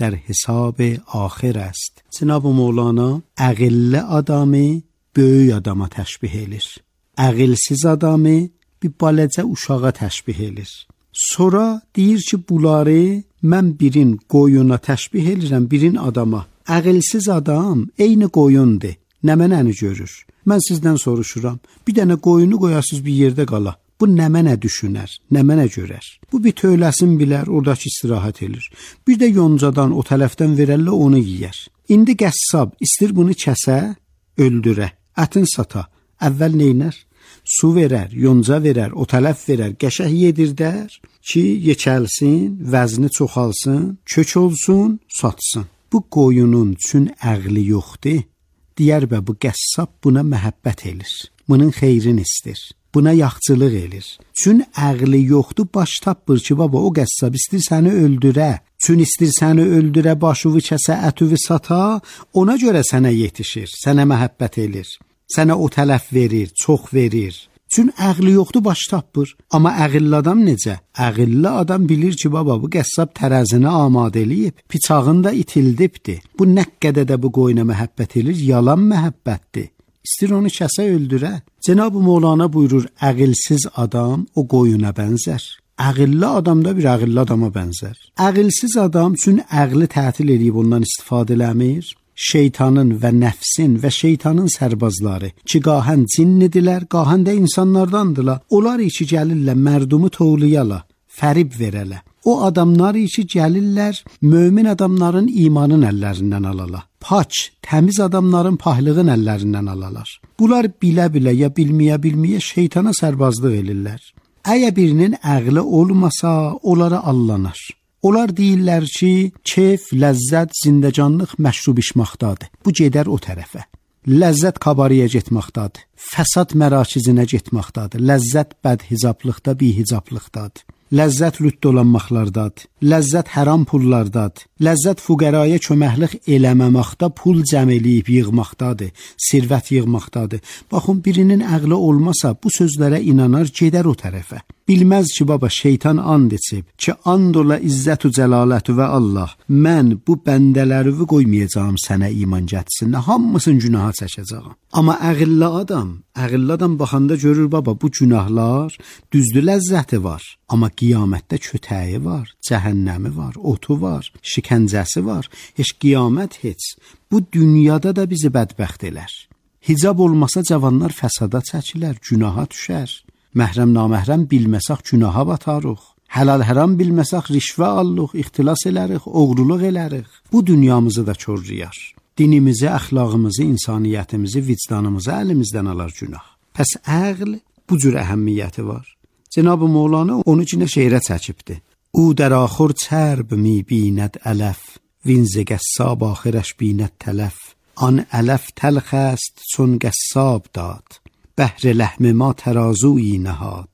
S10: در حساب آخر است. Cənab Mövlana ağıllı adamı böyük adama təşbih edir. Ağılsız adamı bir balaca uşağa təşbih edir. Sonra deyir ki, bunları mən birin qoyuna təşbih edirəm, birin adama. Ağılsız adam eyni qoyundur. Nə mənəni görür? Mən sizdən soruşuram. Bir dənə qoyunu qoyasınız bir yerdə qala. Bu nə mənə düşünər, nə mənə görər? Bu bir töyləsin bilər, oradakı istirahət edir. Bir də yoncadan o tərəfdən verərlə onu yeyər. İndi qəssab istir bunu kəsə, öldürə, ətin sata. Əvvəl neynər? Su verər, yonca verər, o tərəf verər, qəşəh yedirdər ki, yekəlsin, vəzni çoxalsın, kök olsun, satsın. Bu qoyunun üçün əqli yoxdur. Deyər bə bu qəssab buna məhəbbət edir. Bunun xeyrini istir. Buna yaxçılıq edir. Çün əqli yoxdur, baş tapmır ki, baba o qəssab istir səni öldürə. Çün istir səni öldürə, başıvı kəsə, ətüvü sata, ona görə sənə yetişir, sənə məhəbbət edir. Sənə o tələf verir, çox verir. Çün əqli yoxdur, baş tapmır. Amma əqilli adam necə? Əqilli adam bilir ki, baba bu qəssab tərəzini amadə eləyib, bıçağını da itildibdir. Bu nə qədər də bu qoyuna məhəbbət edir, yalan məhəbbətdir. İstir onu kəsə öldürə. Cənab-ı Mövlana buyurur, əqilsiz adam o qoyuna bənzər. Əqilli adam da bir əqilli adama bənzər. Əqilsiz adam üçün əqli tətil edib ondan istifadə eləmir. Şeytanın və nəfsin və şeytanın sərbazları ki, qahən cinnidirlər, qahən də insanlardandırlar. Onlar içi gəlirlər, mərdumu tovlayala, fərib verələ. O adamlar içi gəlirlər, mömin adamların imanın əllərindən alala. Paç, təmiz adamların pahlığın əllərindən alalar. Bunlar bilə-bilə ya bilməyə-bilməyə şeytana sərbazlıq edirlər. Əgər birinin əqli olmasa, onlara allanar. Onlar deyirlər ki, keyf, ləzzət, zindəcanlıq məşrub içmaqdadır. Bu gedər o tərəfə. Ləzzət kabariyə getməkdadır. Fəsad mərakizinə getməkdadır. Ləzzət bədhicablıqda, bihicablıqdadır. Ləzzət lütd olanmaqlardadır. Ləzzət həram pullardadır. Ləzzət fuqəraya köməklik eləməməkdə, pul cəm eləyib yığmaqdadır. Sirvət yığmaqdadır. Baxın, birinin əqli olmasa bu sözlərə inanar, gedər o tərəfə. Bilməz ki, baba, şeytan and içib ki, and ola izzət-ü cəlalətü və Allah, mən bu bəndələrimi qoymayacağım sənə iman gətsinə, hamısın günaha çəkəcəyəm. Amma əqilli adam, əqilli adam baxanda görür, baba, bu günahlar düzdür, ləzzəti var. Amma qiyamətdə kötəyi var, cəhənnəmi var, otu var, şikəncəsi var. Heç qiyamət heç. Bu dünyada da bizi bədbəxt elər. Hicab olmasa cavanlar fəsada çəkilər, günaha düşər. Məhrəm naməhrəm bilməsək günaha batarıq. Həlal həram bilməsək rişvə allıq, ixtilas elərik, oğruluq elərik. Bu dünyamızı da körrüyər. Dinimizi, əxlaqımızı, insaniyyətimizi, vicdanımızı əlimizdən alar günah. Pəs əql bu cür əhəmmiyyəti var. Cənab-ı Mövlana onu cinə şeirə çəkibdir. او در آخر چرب می بیند علف وین ز قصاب آخرش بیند تلف آن علف تلخ است چون قصاب داد بهر لحم ما ترازویی نهاد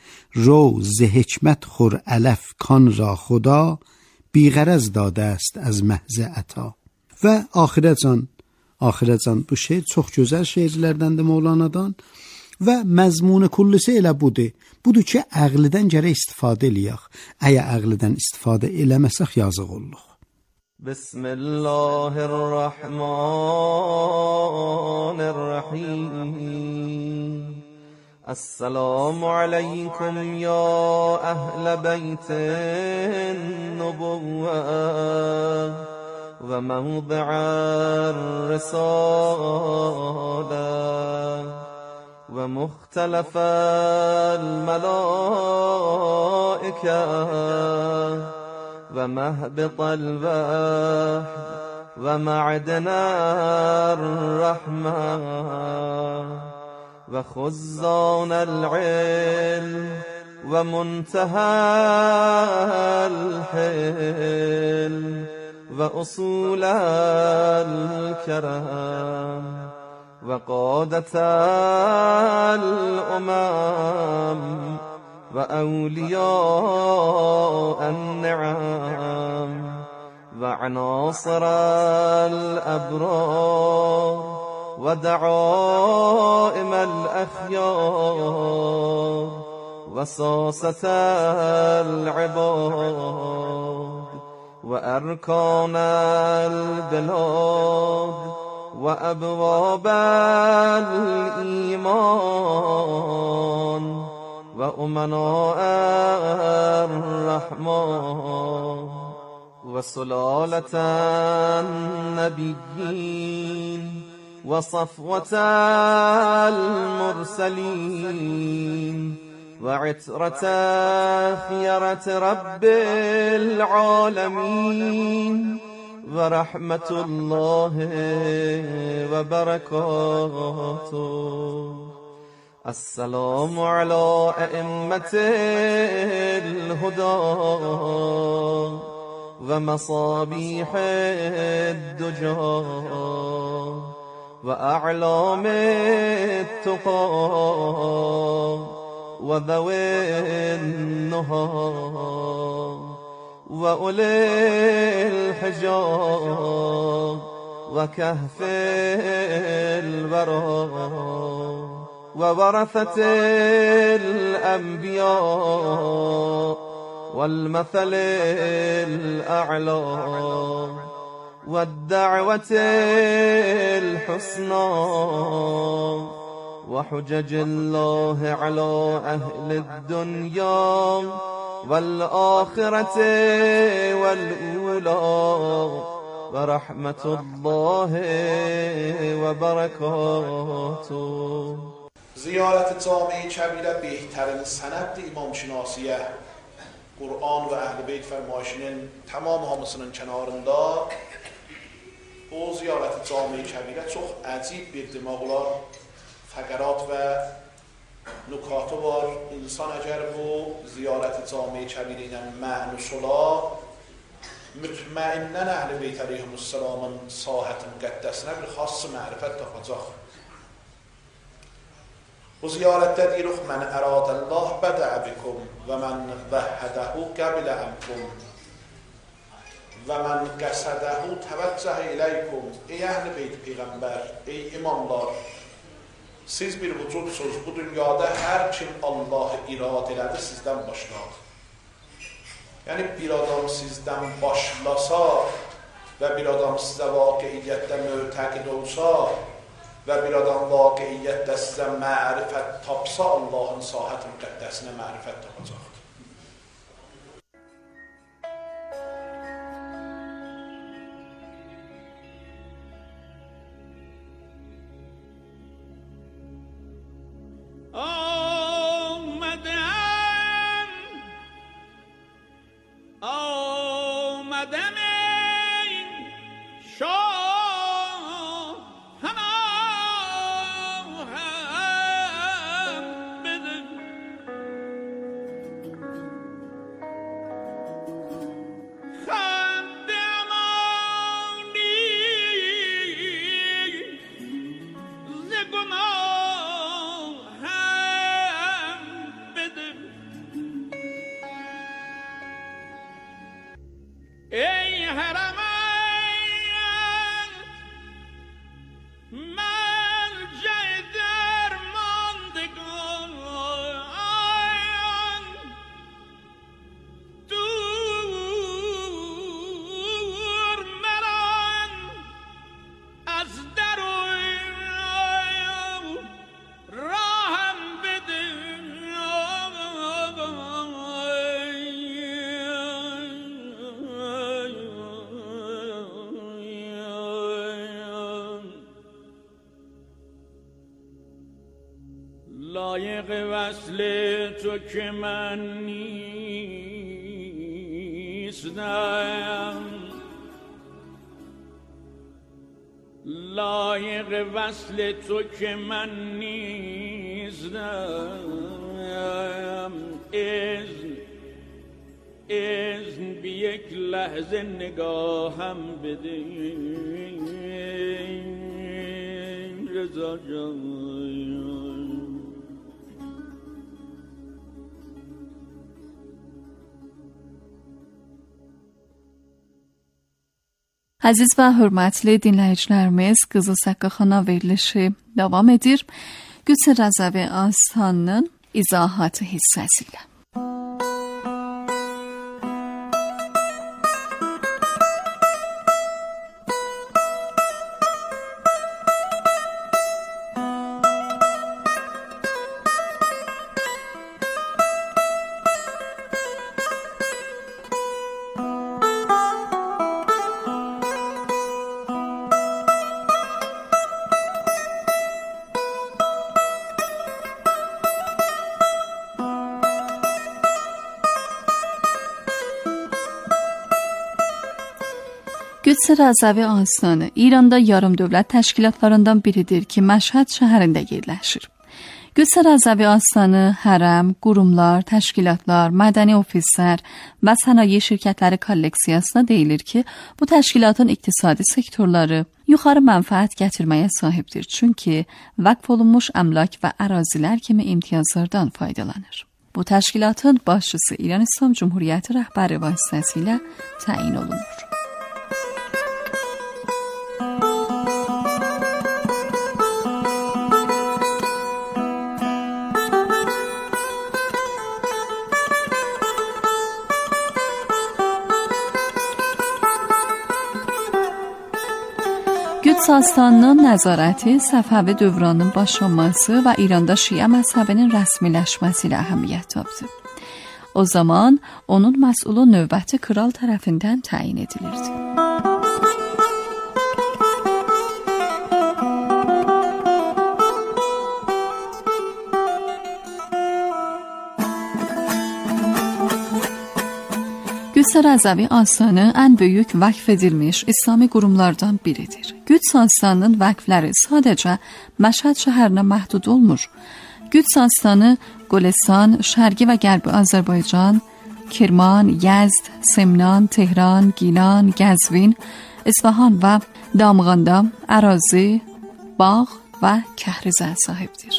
S10: رو ز حکمت خور علف کان را خدا بیغرض داده است از محض عطا. Və axirəcan, axirəcan bu şeir çox gözəl şeirlərdəndir Mövlanadan və məzmunu kullusu elə budur. Budur ki, əqlidən gərək istifadə eləyək. Əgər əqlidən istifadə eləməsək yazıq oluruq.
S11: Bismillahirrahmanirrahim. Assalamu aleykum ya əhl beytin nubuvvə وموضع الرسالة ومختلف الملائكة ومهبط الوحي ومعدن الرحمة وخزان العلم ومنتهى الحلم وأصول الكرم وقادة الأمم وأولياء النعم وعناصر الأبرار ودعائم الأخيار وساسة العباد وأركان البلاد وأبواب الإيمان وأمناء الرحمن وسلالة النبيين وصفوة المرسلين وعترة خيرة رب العالمين ورحمة الله وبركاته. السلام على أئمة الهدى ومصابيح الدجى وأعلام التقى وذوي النهى وأولي الحجاب وكهف الورى وورثة الأنبياء والمثل الأعلى والدعوة الحسنى وحجج الله على أهل الدنيا والآخرة والأولى ورحمة الله وبركاته.
S12: زیارت جامعه کبیره بهترین سند امام şinasiye Qur'on ve Əhl-i Beyt fərmayişinin tamam hamısının kənarında o ziyarət-i cami-i kəbirə çox əcib bir demək olar fəqərat və nukatı var. İnsan əgər bu ziyarət-i cami-i kəbirə ilə mənus ola, mütməinnən Əhl-i Beyt əleyhimussalamın sahət-i müqəddəsinə bir xas mərifət tapacaq. Bu ziyarətdə deyirik, mən əradəllah bədəə bikum və mən vəhhədəhu qəbilə əmkum və mən qəsədəhu təvəccəh iləykum. Ey Əhl-i Beyt Peyğəmbər, ey imamlar, siz bir vücudsuz, bu dünyada hər kim Allahı irad elədi, sizdən başladı. Yəni bir adam sizdən başlasa və bir adam sizə vaqiiyyətdə mötəqid olsa və bir adam vaqiiyyətdə sizə mərifət tapsa, Allahın sahət-i müqəddəsinə mərifət tapacaqdır.
S13: لایق وصل تو که من نیستم، لایق وصل تو که من نیستم، اذن اذن بی یک لحظه نگاهم بده رضا جان.
S5: Əziz və hörmətli dinləyicilərimiz, Qızıl Səqqə Xana verilişi davam edir. Gülsə Rəzəvi Astanın izahatı hissəsilə. Qüds Rəzavi Astanı İranda yarım dövlət təşkilatlarından biridir ki, Məşhəd şəhərində yerləşir. Qüds Rəzavi Astanı hərəm, qurumlar, təşkilatlar, mədəni ofislər və sənaye şirkətləri kolleksiyasına deyilir ki, bu təşkilatın iqtisadi sektorları yuxarı mənfəət gətirməyə sahibdir. Çünki vəqf olunmuş əmlak və ərazilər kimi imtiyazlardan faydalanır. Bu təşkilatın başçısı İran İslam Cumhuriyyəti rəhbəri vasitəsilə təyin olunur. Qüds Astanının nəzarəti Səfəvi dövrünün başlanması və İranda Şiə məzhəbinin rəsmiləşməsi ilə əhəmiyyət tapdı. O zaman onun məsulu növbəti kral tərəfindən təyin edilirdi. Qüds Rəzavi Astanı ən böyük vəqf edilmiş İslami qurumlardan biridir. Qüds Astanının vəqfləri sadəcə Məşhəd şəhərinə məhdud olmur. Qüds Astanı Golestan, Şərqi və Qərbi Azərbaycan, Kirman, Yezd, Semnan, Tehran, Gilan, Qəzvin, İsfahan və Damğanda ərazi, bağ və kəhrizə sahibdir.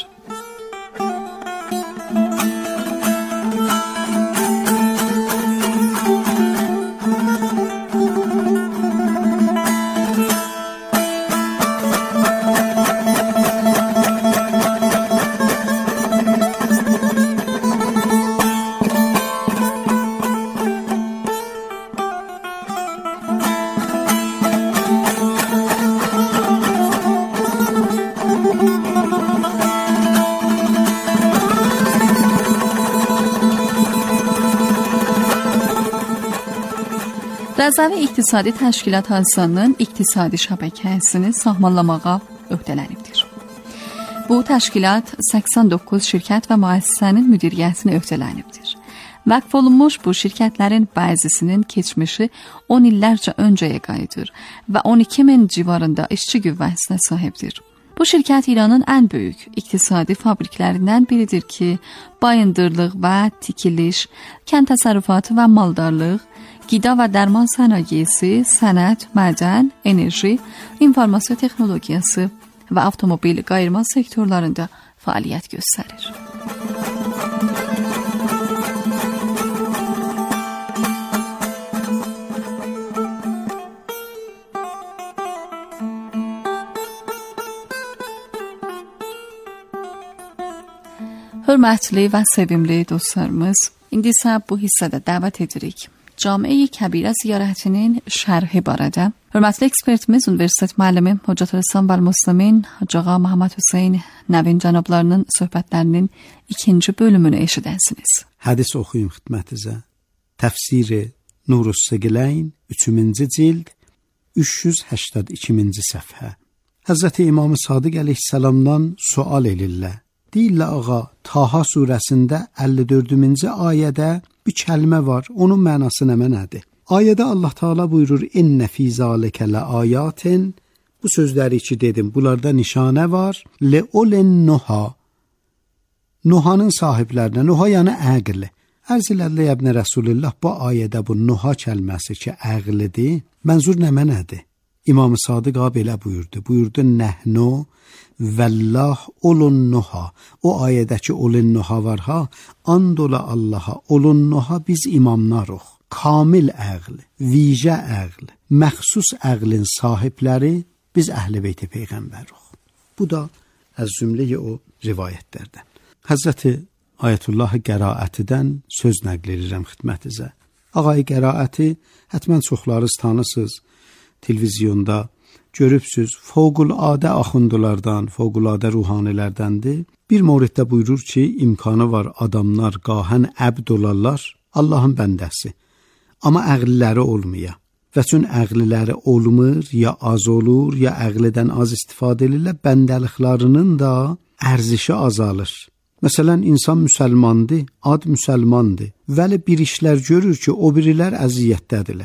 S5: Rəzavi İqtisadi Təşkilat Astanının iqtisadi şəbəkəsini sahmanlamağa öhdələnibdir. Bu təşkilat səksən doqquz şirkət və müəssisənin müdiriyyətini öhdələnibdir. Vəqf olunmuş bu şirkətlərin bəzisinin keçmişi on illərcə öncəyə qayıdır və on iki min civarında işçi qüvvəsinə sahibdir. Bu şirkət İranın ən böyük iqtisadi fabriklərindən biridir ki, bayındırlıq və tikiliş, kənd təsərrüfatı və maldarlıq, qida və dərman sənayesi, sənət, mədən, enerji, informasiya texnologiyası və avtomobil qayırma sektorlarında fəaliyyət göstərir. Hörmətli və sevimli dostlarımız, indi isə bu hissədə dəvət edirik. Camiə Kəbirə ziyarətinin şərhi barədə hörmətli ekspertimiz, Universitet müəllimi Hocatülislam və Müslimin Hacı Ağa Məhəmməd Hüseyn Nəvin cənablarının söhbətlərinin ikinci bölümünü eşidəsiniz.
S10: Hədis oxuyum xidmətinizə. Təfsiri Nurus Segiləyn, üçüncü cild, üç yüz səksən ikinci səhifə. Həzrəti İmam Sadiq əleyhissalamdan sual edirlər. Deyirlər, ağa, Taha surəsində əlli dördüncü ayədə bir kəlmə var, onun mənası nə mənədir? Ayədə Allah Taala buyurur, İnnə fî zâlikə ləayətin, bu sözləri ki dedim, bunlarda nişanə var, le'ulen nuha, nuhanın sahiblərinə, nuha yəni əqli. Ərz iləllə ibn Rasulullah, bu ayədə bu nuha kəlməsi ki əqlidir, mənzur nə mənədir? İmam Sadiq abi belə buyurdu, buyurdu nəhnu vəllah olun nuha. O ayədəki olun nuha var ha, and ola Allaha, olun nuha biz imamlarıq. Kamil əql, vicə əql, məxsus əqlin sahibləri biz Əhl-i Beyt-i Peyğəmbərik. Bu da az cümləyi o rivayətlərdən. Həzrəti Ayətullah Qəraətidən söz nəql edirəm xidmətinizə. Ağay Qəraəti həttəmən çoxlarınız tanısınız. Televizyonda görübsüz, fövqüladə axundulardan, fövqüladə ruhanilərdəndir. Bir moriddə buyurur ki, imkanı var adamlar qahən əbd olarlar, Allahın bəndəsi. Amma əqliləri olmuyor. Və çün əqliləri olmur, ya az olur, ya əqlidən az istifadə edirlər, bəndəliklərinin da ərzişi azalır. Məsələn, insan müsəlmandır, ad müsəlmandır. Vəli bir işlər görür ki, o birilər əziyyətdədirlər.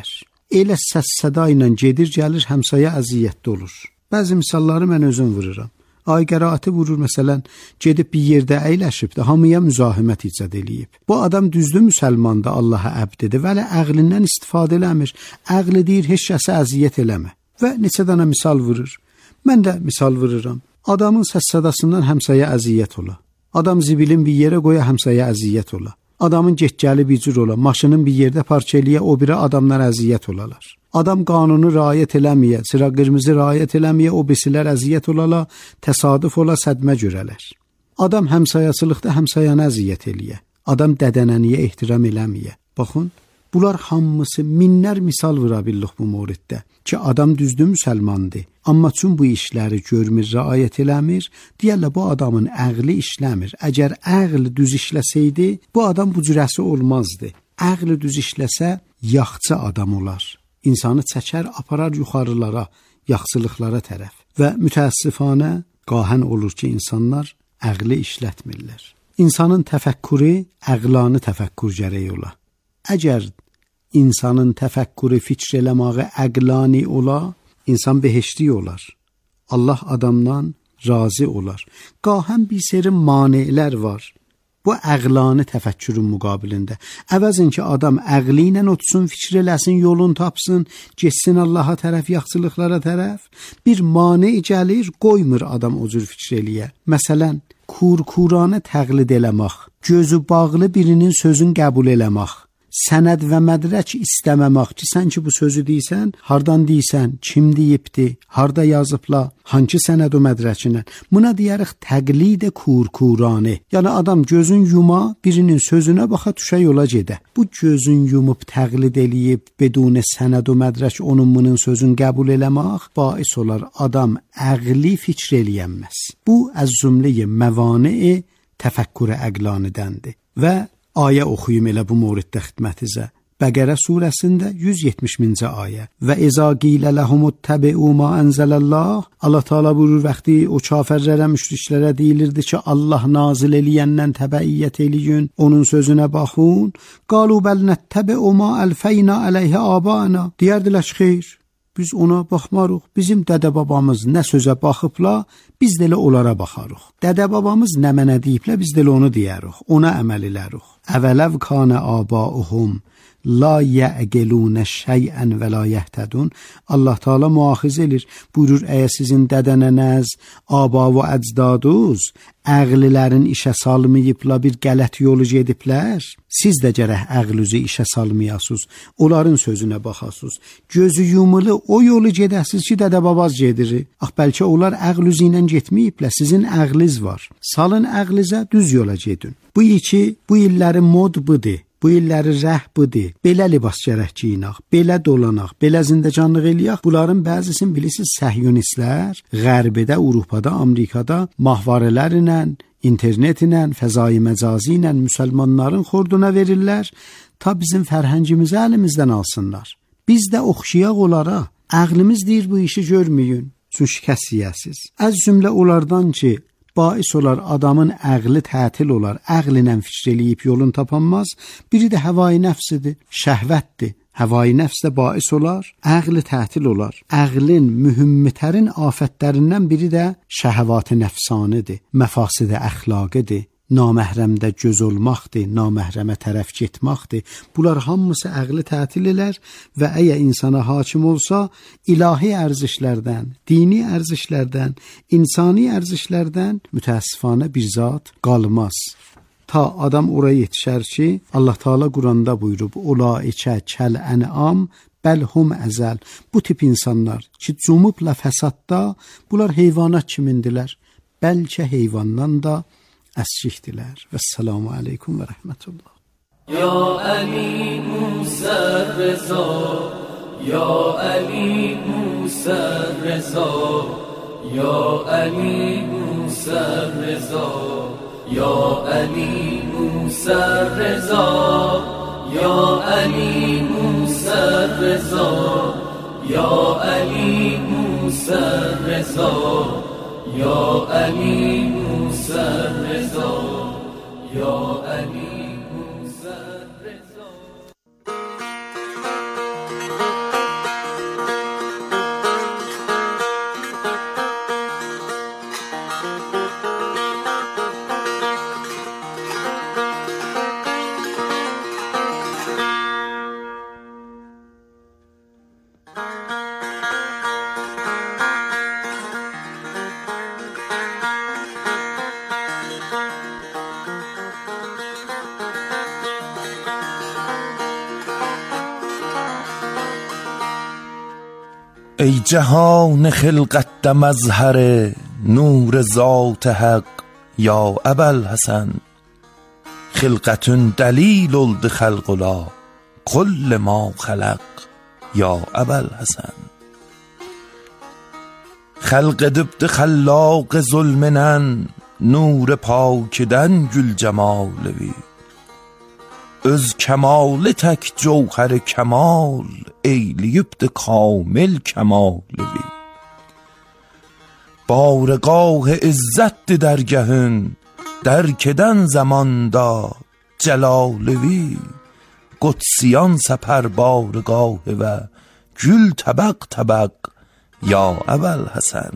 S10: elə səs-səda ilə gedir, gəlir, həmsayə əziyyətli olur. Bəzi misalları mən özüm vururam. Ay qəraəti vurur, məsələn, gedib bir yerdə əyləşib də hamıya müzahimət icad eləyib. Bu adam düzdür müsəlmandır, Allaha əbdidir, vəli əqlindən istifadə eləmir. Əqli deyir, heç kəsə əziyyət eləmə. Və neçə dənə misal vurur. Mən də misal vururam. Adamın səs-sədasından həmsayə əziyyət ola. Adam zibilin bir yerə qoya, həmsayə əziyyət ola. Adamın getgəli bir cür ola, maşının bir yerdə parça eləyə, o biri adamlar əziyyət olalar. Adam qanunu rəayət eləməyə, sıra qırmızı rəayət eləməyə, o birisilər əziyyət olala, təsadüf ola, sədmə görələr. Adam həmsayasılıqda həmsayana əziyyət eləyə. Adam dədənəniyə ehtiram eləməyə. Baxın, bunlar hamısı minlər misal vura bildik bu mövriddə ki, adam düzdür müsəlmandır, amma çün bu işləri görmür, rəayət eləmir, deyərlər bu adamın əqli işləmir. Əgər əqli düz işləsəydi, bu adam bu cürəsi olmazdı. Əqli düz işləsə, yaxçı adam olar. İnsanı çəkər, aparar yuxarılara, yaxçılıqlara tərəf. Və mütəəssifanə qahən olur ki, insanlar əqli işlətmirlər. İnsanın təfəkkürü əqlanı təfəkkür gərək ola. Əgər insanın təfəkkürü, fikr eləməyi əqlani ola, insan behişti olar. Allah adamdan razı olar. Qahən bir seri maneələr var. Bu əqlani təfəkkürün müqabilində. Əvəzin ki, adam əqli ilə otsun, fikir eləsin, yolun tapsın, geçsin Allaha tərəf, yaxçılıqlara tərəf. Bir mane gəlir, qoymur adam o cür fikir eləyə. Məsələn, kur-kuranə təqlid eləmək, gözü bağlı birinin sözün qəbul eləmək, sənəd və mədrək istəməmək ki, sən ki bu sözü deysən, hardan deysən, kim deyibdi, harda yazıbla, hangi sənəd o mədrəkindən. Buna deyərik təqlid kur-kuranə. Yəni adam gözün yuma, birinin sözünə baxa, düşə yola gedə. Bu gözün yumub təqlid eləyib, bedun sənəd o mədrək onun bunun sözün qəbul eləmək, bais olar adam əqli fikr eləyənməz. Bu az cümləyə məvane təfəkkür əqlanidəndir. Və ayə oxuyum elə bu mövriddə xidmətinizə. Bəqərə surəsində yüz yetmiş minci ayə. Və izə qilə ləhumuttəbi'u ma ənzəlallah. Allah Teala buyurur, vaxtı o kafirlərə, müşriklərə deyilirdi ki, Allah nazil eləyəndən təbəiyyət eləyin, onun sözünə baxın. Qalu bəl nəttəbi'u ma əlfəyna əleyhə abana. Deyərdilər ki, xeyr, biz ona baxmarıq. Bizim dədə babamız nə sözə baxıbla, biz də elə onlara baxarıq. Dədə babamız nə mənə deyiblə, biz də elə onu deyərik, ona əməl elərik. Əvələv kanə abauhum la yəqilunə şeyən və la yəhtədun. Allah Teala müaxizə edir. Buyurur, əgər sizin dədənənəz, aba və əcdaduz əqlilərin işə salmayıbla bir qələt yolu gediblər, siz də gərək əqlüzü işə salmayasınız, onların sözünə baxasınız. Gözü yumulu o yolu gedəsiz ki, dədə babaz gedir. Ax, bəlkə onlar əqlüzü ilə getməyiblə, sizin əqliz var. Salın əqlizə, düz yola gedin. Bu iki, bu illərin mod budur. Bu illəri rəh budur. Belə libas gərək giyinək, belə dolanaq, belə zindəcanlıq eləyək. Bunların bəzisini bilirsiniz, səhyonistlər Qərbidə, Avropada, Amerikada mahvarələrlə, internetlə, fəzai məcazi ilə müsəlmanların xorduna verirlər, ta bizim fərhəngimizi əlimizdən alsınlar. Biz də oxşayaq onlara. Əqlimiz deyir bu işi görməyin, çünki kəsiyyəsiz. Az cümlə onlardan ki, bais olar adamın əqli tətil olar, əqlinə fikr eləyib yolun tapanmaz. Biri də həvai nəfsidir, şəhvətdir. Həvai nəfs də bais olar, əqli tətil olar. Əqlin mühümmitərin afətlərindən biri də şəhəvat-ı nəfsanidir, məfasid-i əxlaqidir. Naməhrəmdə göz olmaqdır, naməhrəmə tərəf getmaqdır. Bunlar hamısı əqli tətil elər və əgər insana hakim olsa, ilahi ərzişlərdən, dini ərzişlərdən, insani ərzişlərdən mütəəssifanə bir zat qalmaz. Ta adam oraya yetişər ki, Allah Teala Quranda buyurub, ulaikə kəl-ən'am bəlhum əzəl. Bu tip insanlar ki, cumubla fəsadda, bunlar heyvanat kimindilər. Bəlkə heyvandan da əşrikdilər. Vəssalamu aleykum və rəhmətullah.
S14: Ya Ali Musa Reza, Ya Ali Musa Reza, Ya Ali Musa Reza, Ya Ali Musa Reza, Ya Ali Musa Reza, Ya Ali Musa Reza, Ya Ali Musa Reza, Ya Ali Musa Reza.
S15: ای جهان خلقت مظهر نور ذات حق یا ابوالحسن خلقت دلیل الد خلق لا کل ما خلق یا ابوالحسن خلق دبد خلاق ظلمنن نور پاکدن گل جمالوی öz kemalı tək cevher kemal eyliyibdi kamil kemalevi bargah izzet dergahın درک eden zamanda celalevi قدسیان سپر بارگاه و گل طبق طبق یا ابوالحسن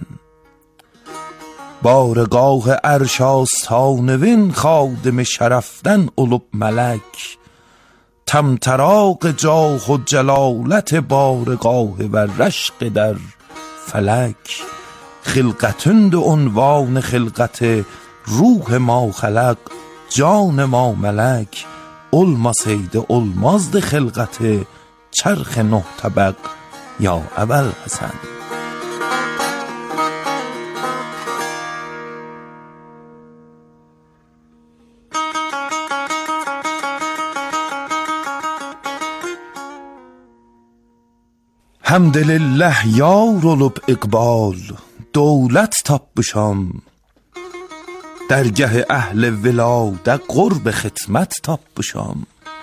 S15: بارگاه عرش آستانوین خادم شرفتن olub ملک طمطراق جاه و جلالت بارگاه و رشق در فلک خلقتند عنوان خلقت روح ما خلق جان ما ملک olmasaydı olmazdı خلقت چرخ نه طبق یا ابوالحسن Həmdülillah yar olub iqbal dövlət tapmışam dərgah əhl-i viladə qurb xidmət tapmışam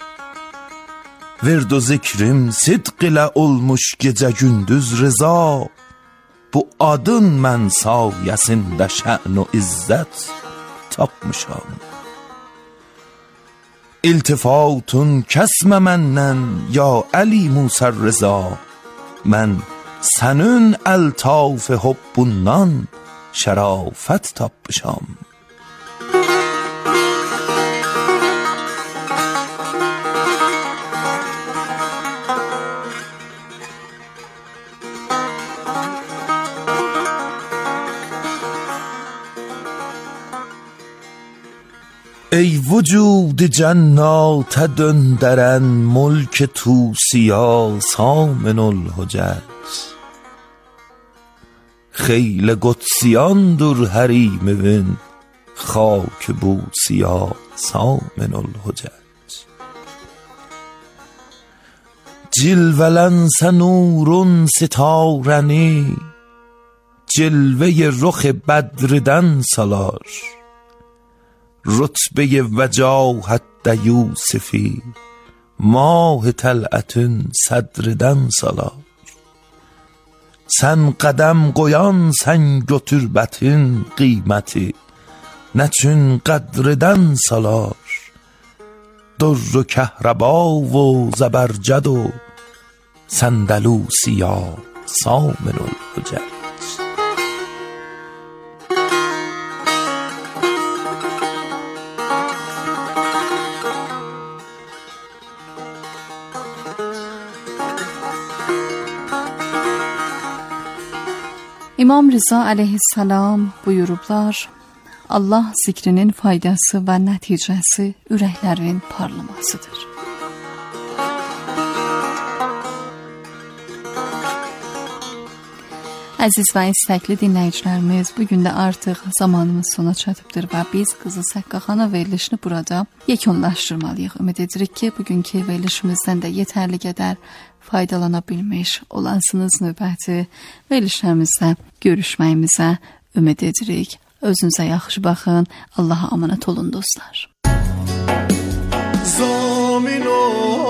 S15: Vird و zikrim sidq ilə olmuş gecə gündüz rıza bu adın mən sayəsində şən و izzət tapmışam İltifatun kəsmə məndən ya Əli Musa Rıza من سنن الطاف حبونdan şərafət tapmışam ای وجود جنات döndərən ملک توسیا سامن الحجج خیل قدسیاندر حریم وین خاک بوسیا سامن الحجج جلولنس نورون ستارنی جلوه رخ بدردن سالار رتبه وجاهت ده یوسفی ماه طلعتün صدرden salar Sen qədəm qoyan sən götürbətin qiyməti Nəçün qədrdən salar Durru kəhrəba و زبرجد و səndəlusiya saminul hücəc
S5: İmam Rıza əleyhissalam buyurublar, Allah zikrinin faydası və nəticəsi ürəklərin parlamasıdır. Əziz və istəkli dinləyicilərimiz, bugün də artıq zamanımız sona çatıbdır və biz Qızıl Səqqaxana verilişini burada yekunlaşdırmalıyıq. Ümid edirik ki, bugünkü verilişimizdən də yetərli qədər faydalana bilmiş olansınız. Növbəti verilişlərimizdə görüşməyimizə ümid edirik. Özünüzə yaxşı baxın. Allaha amanət olun dostlar.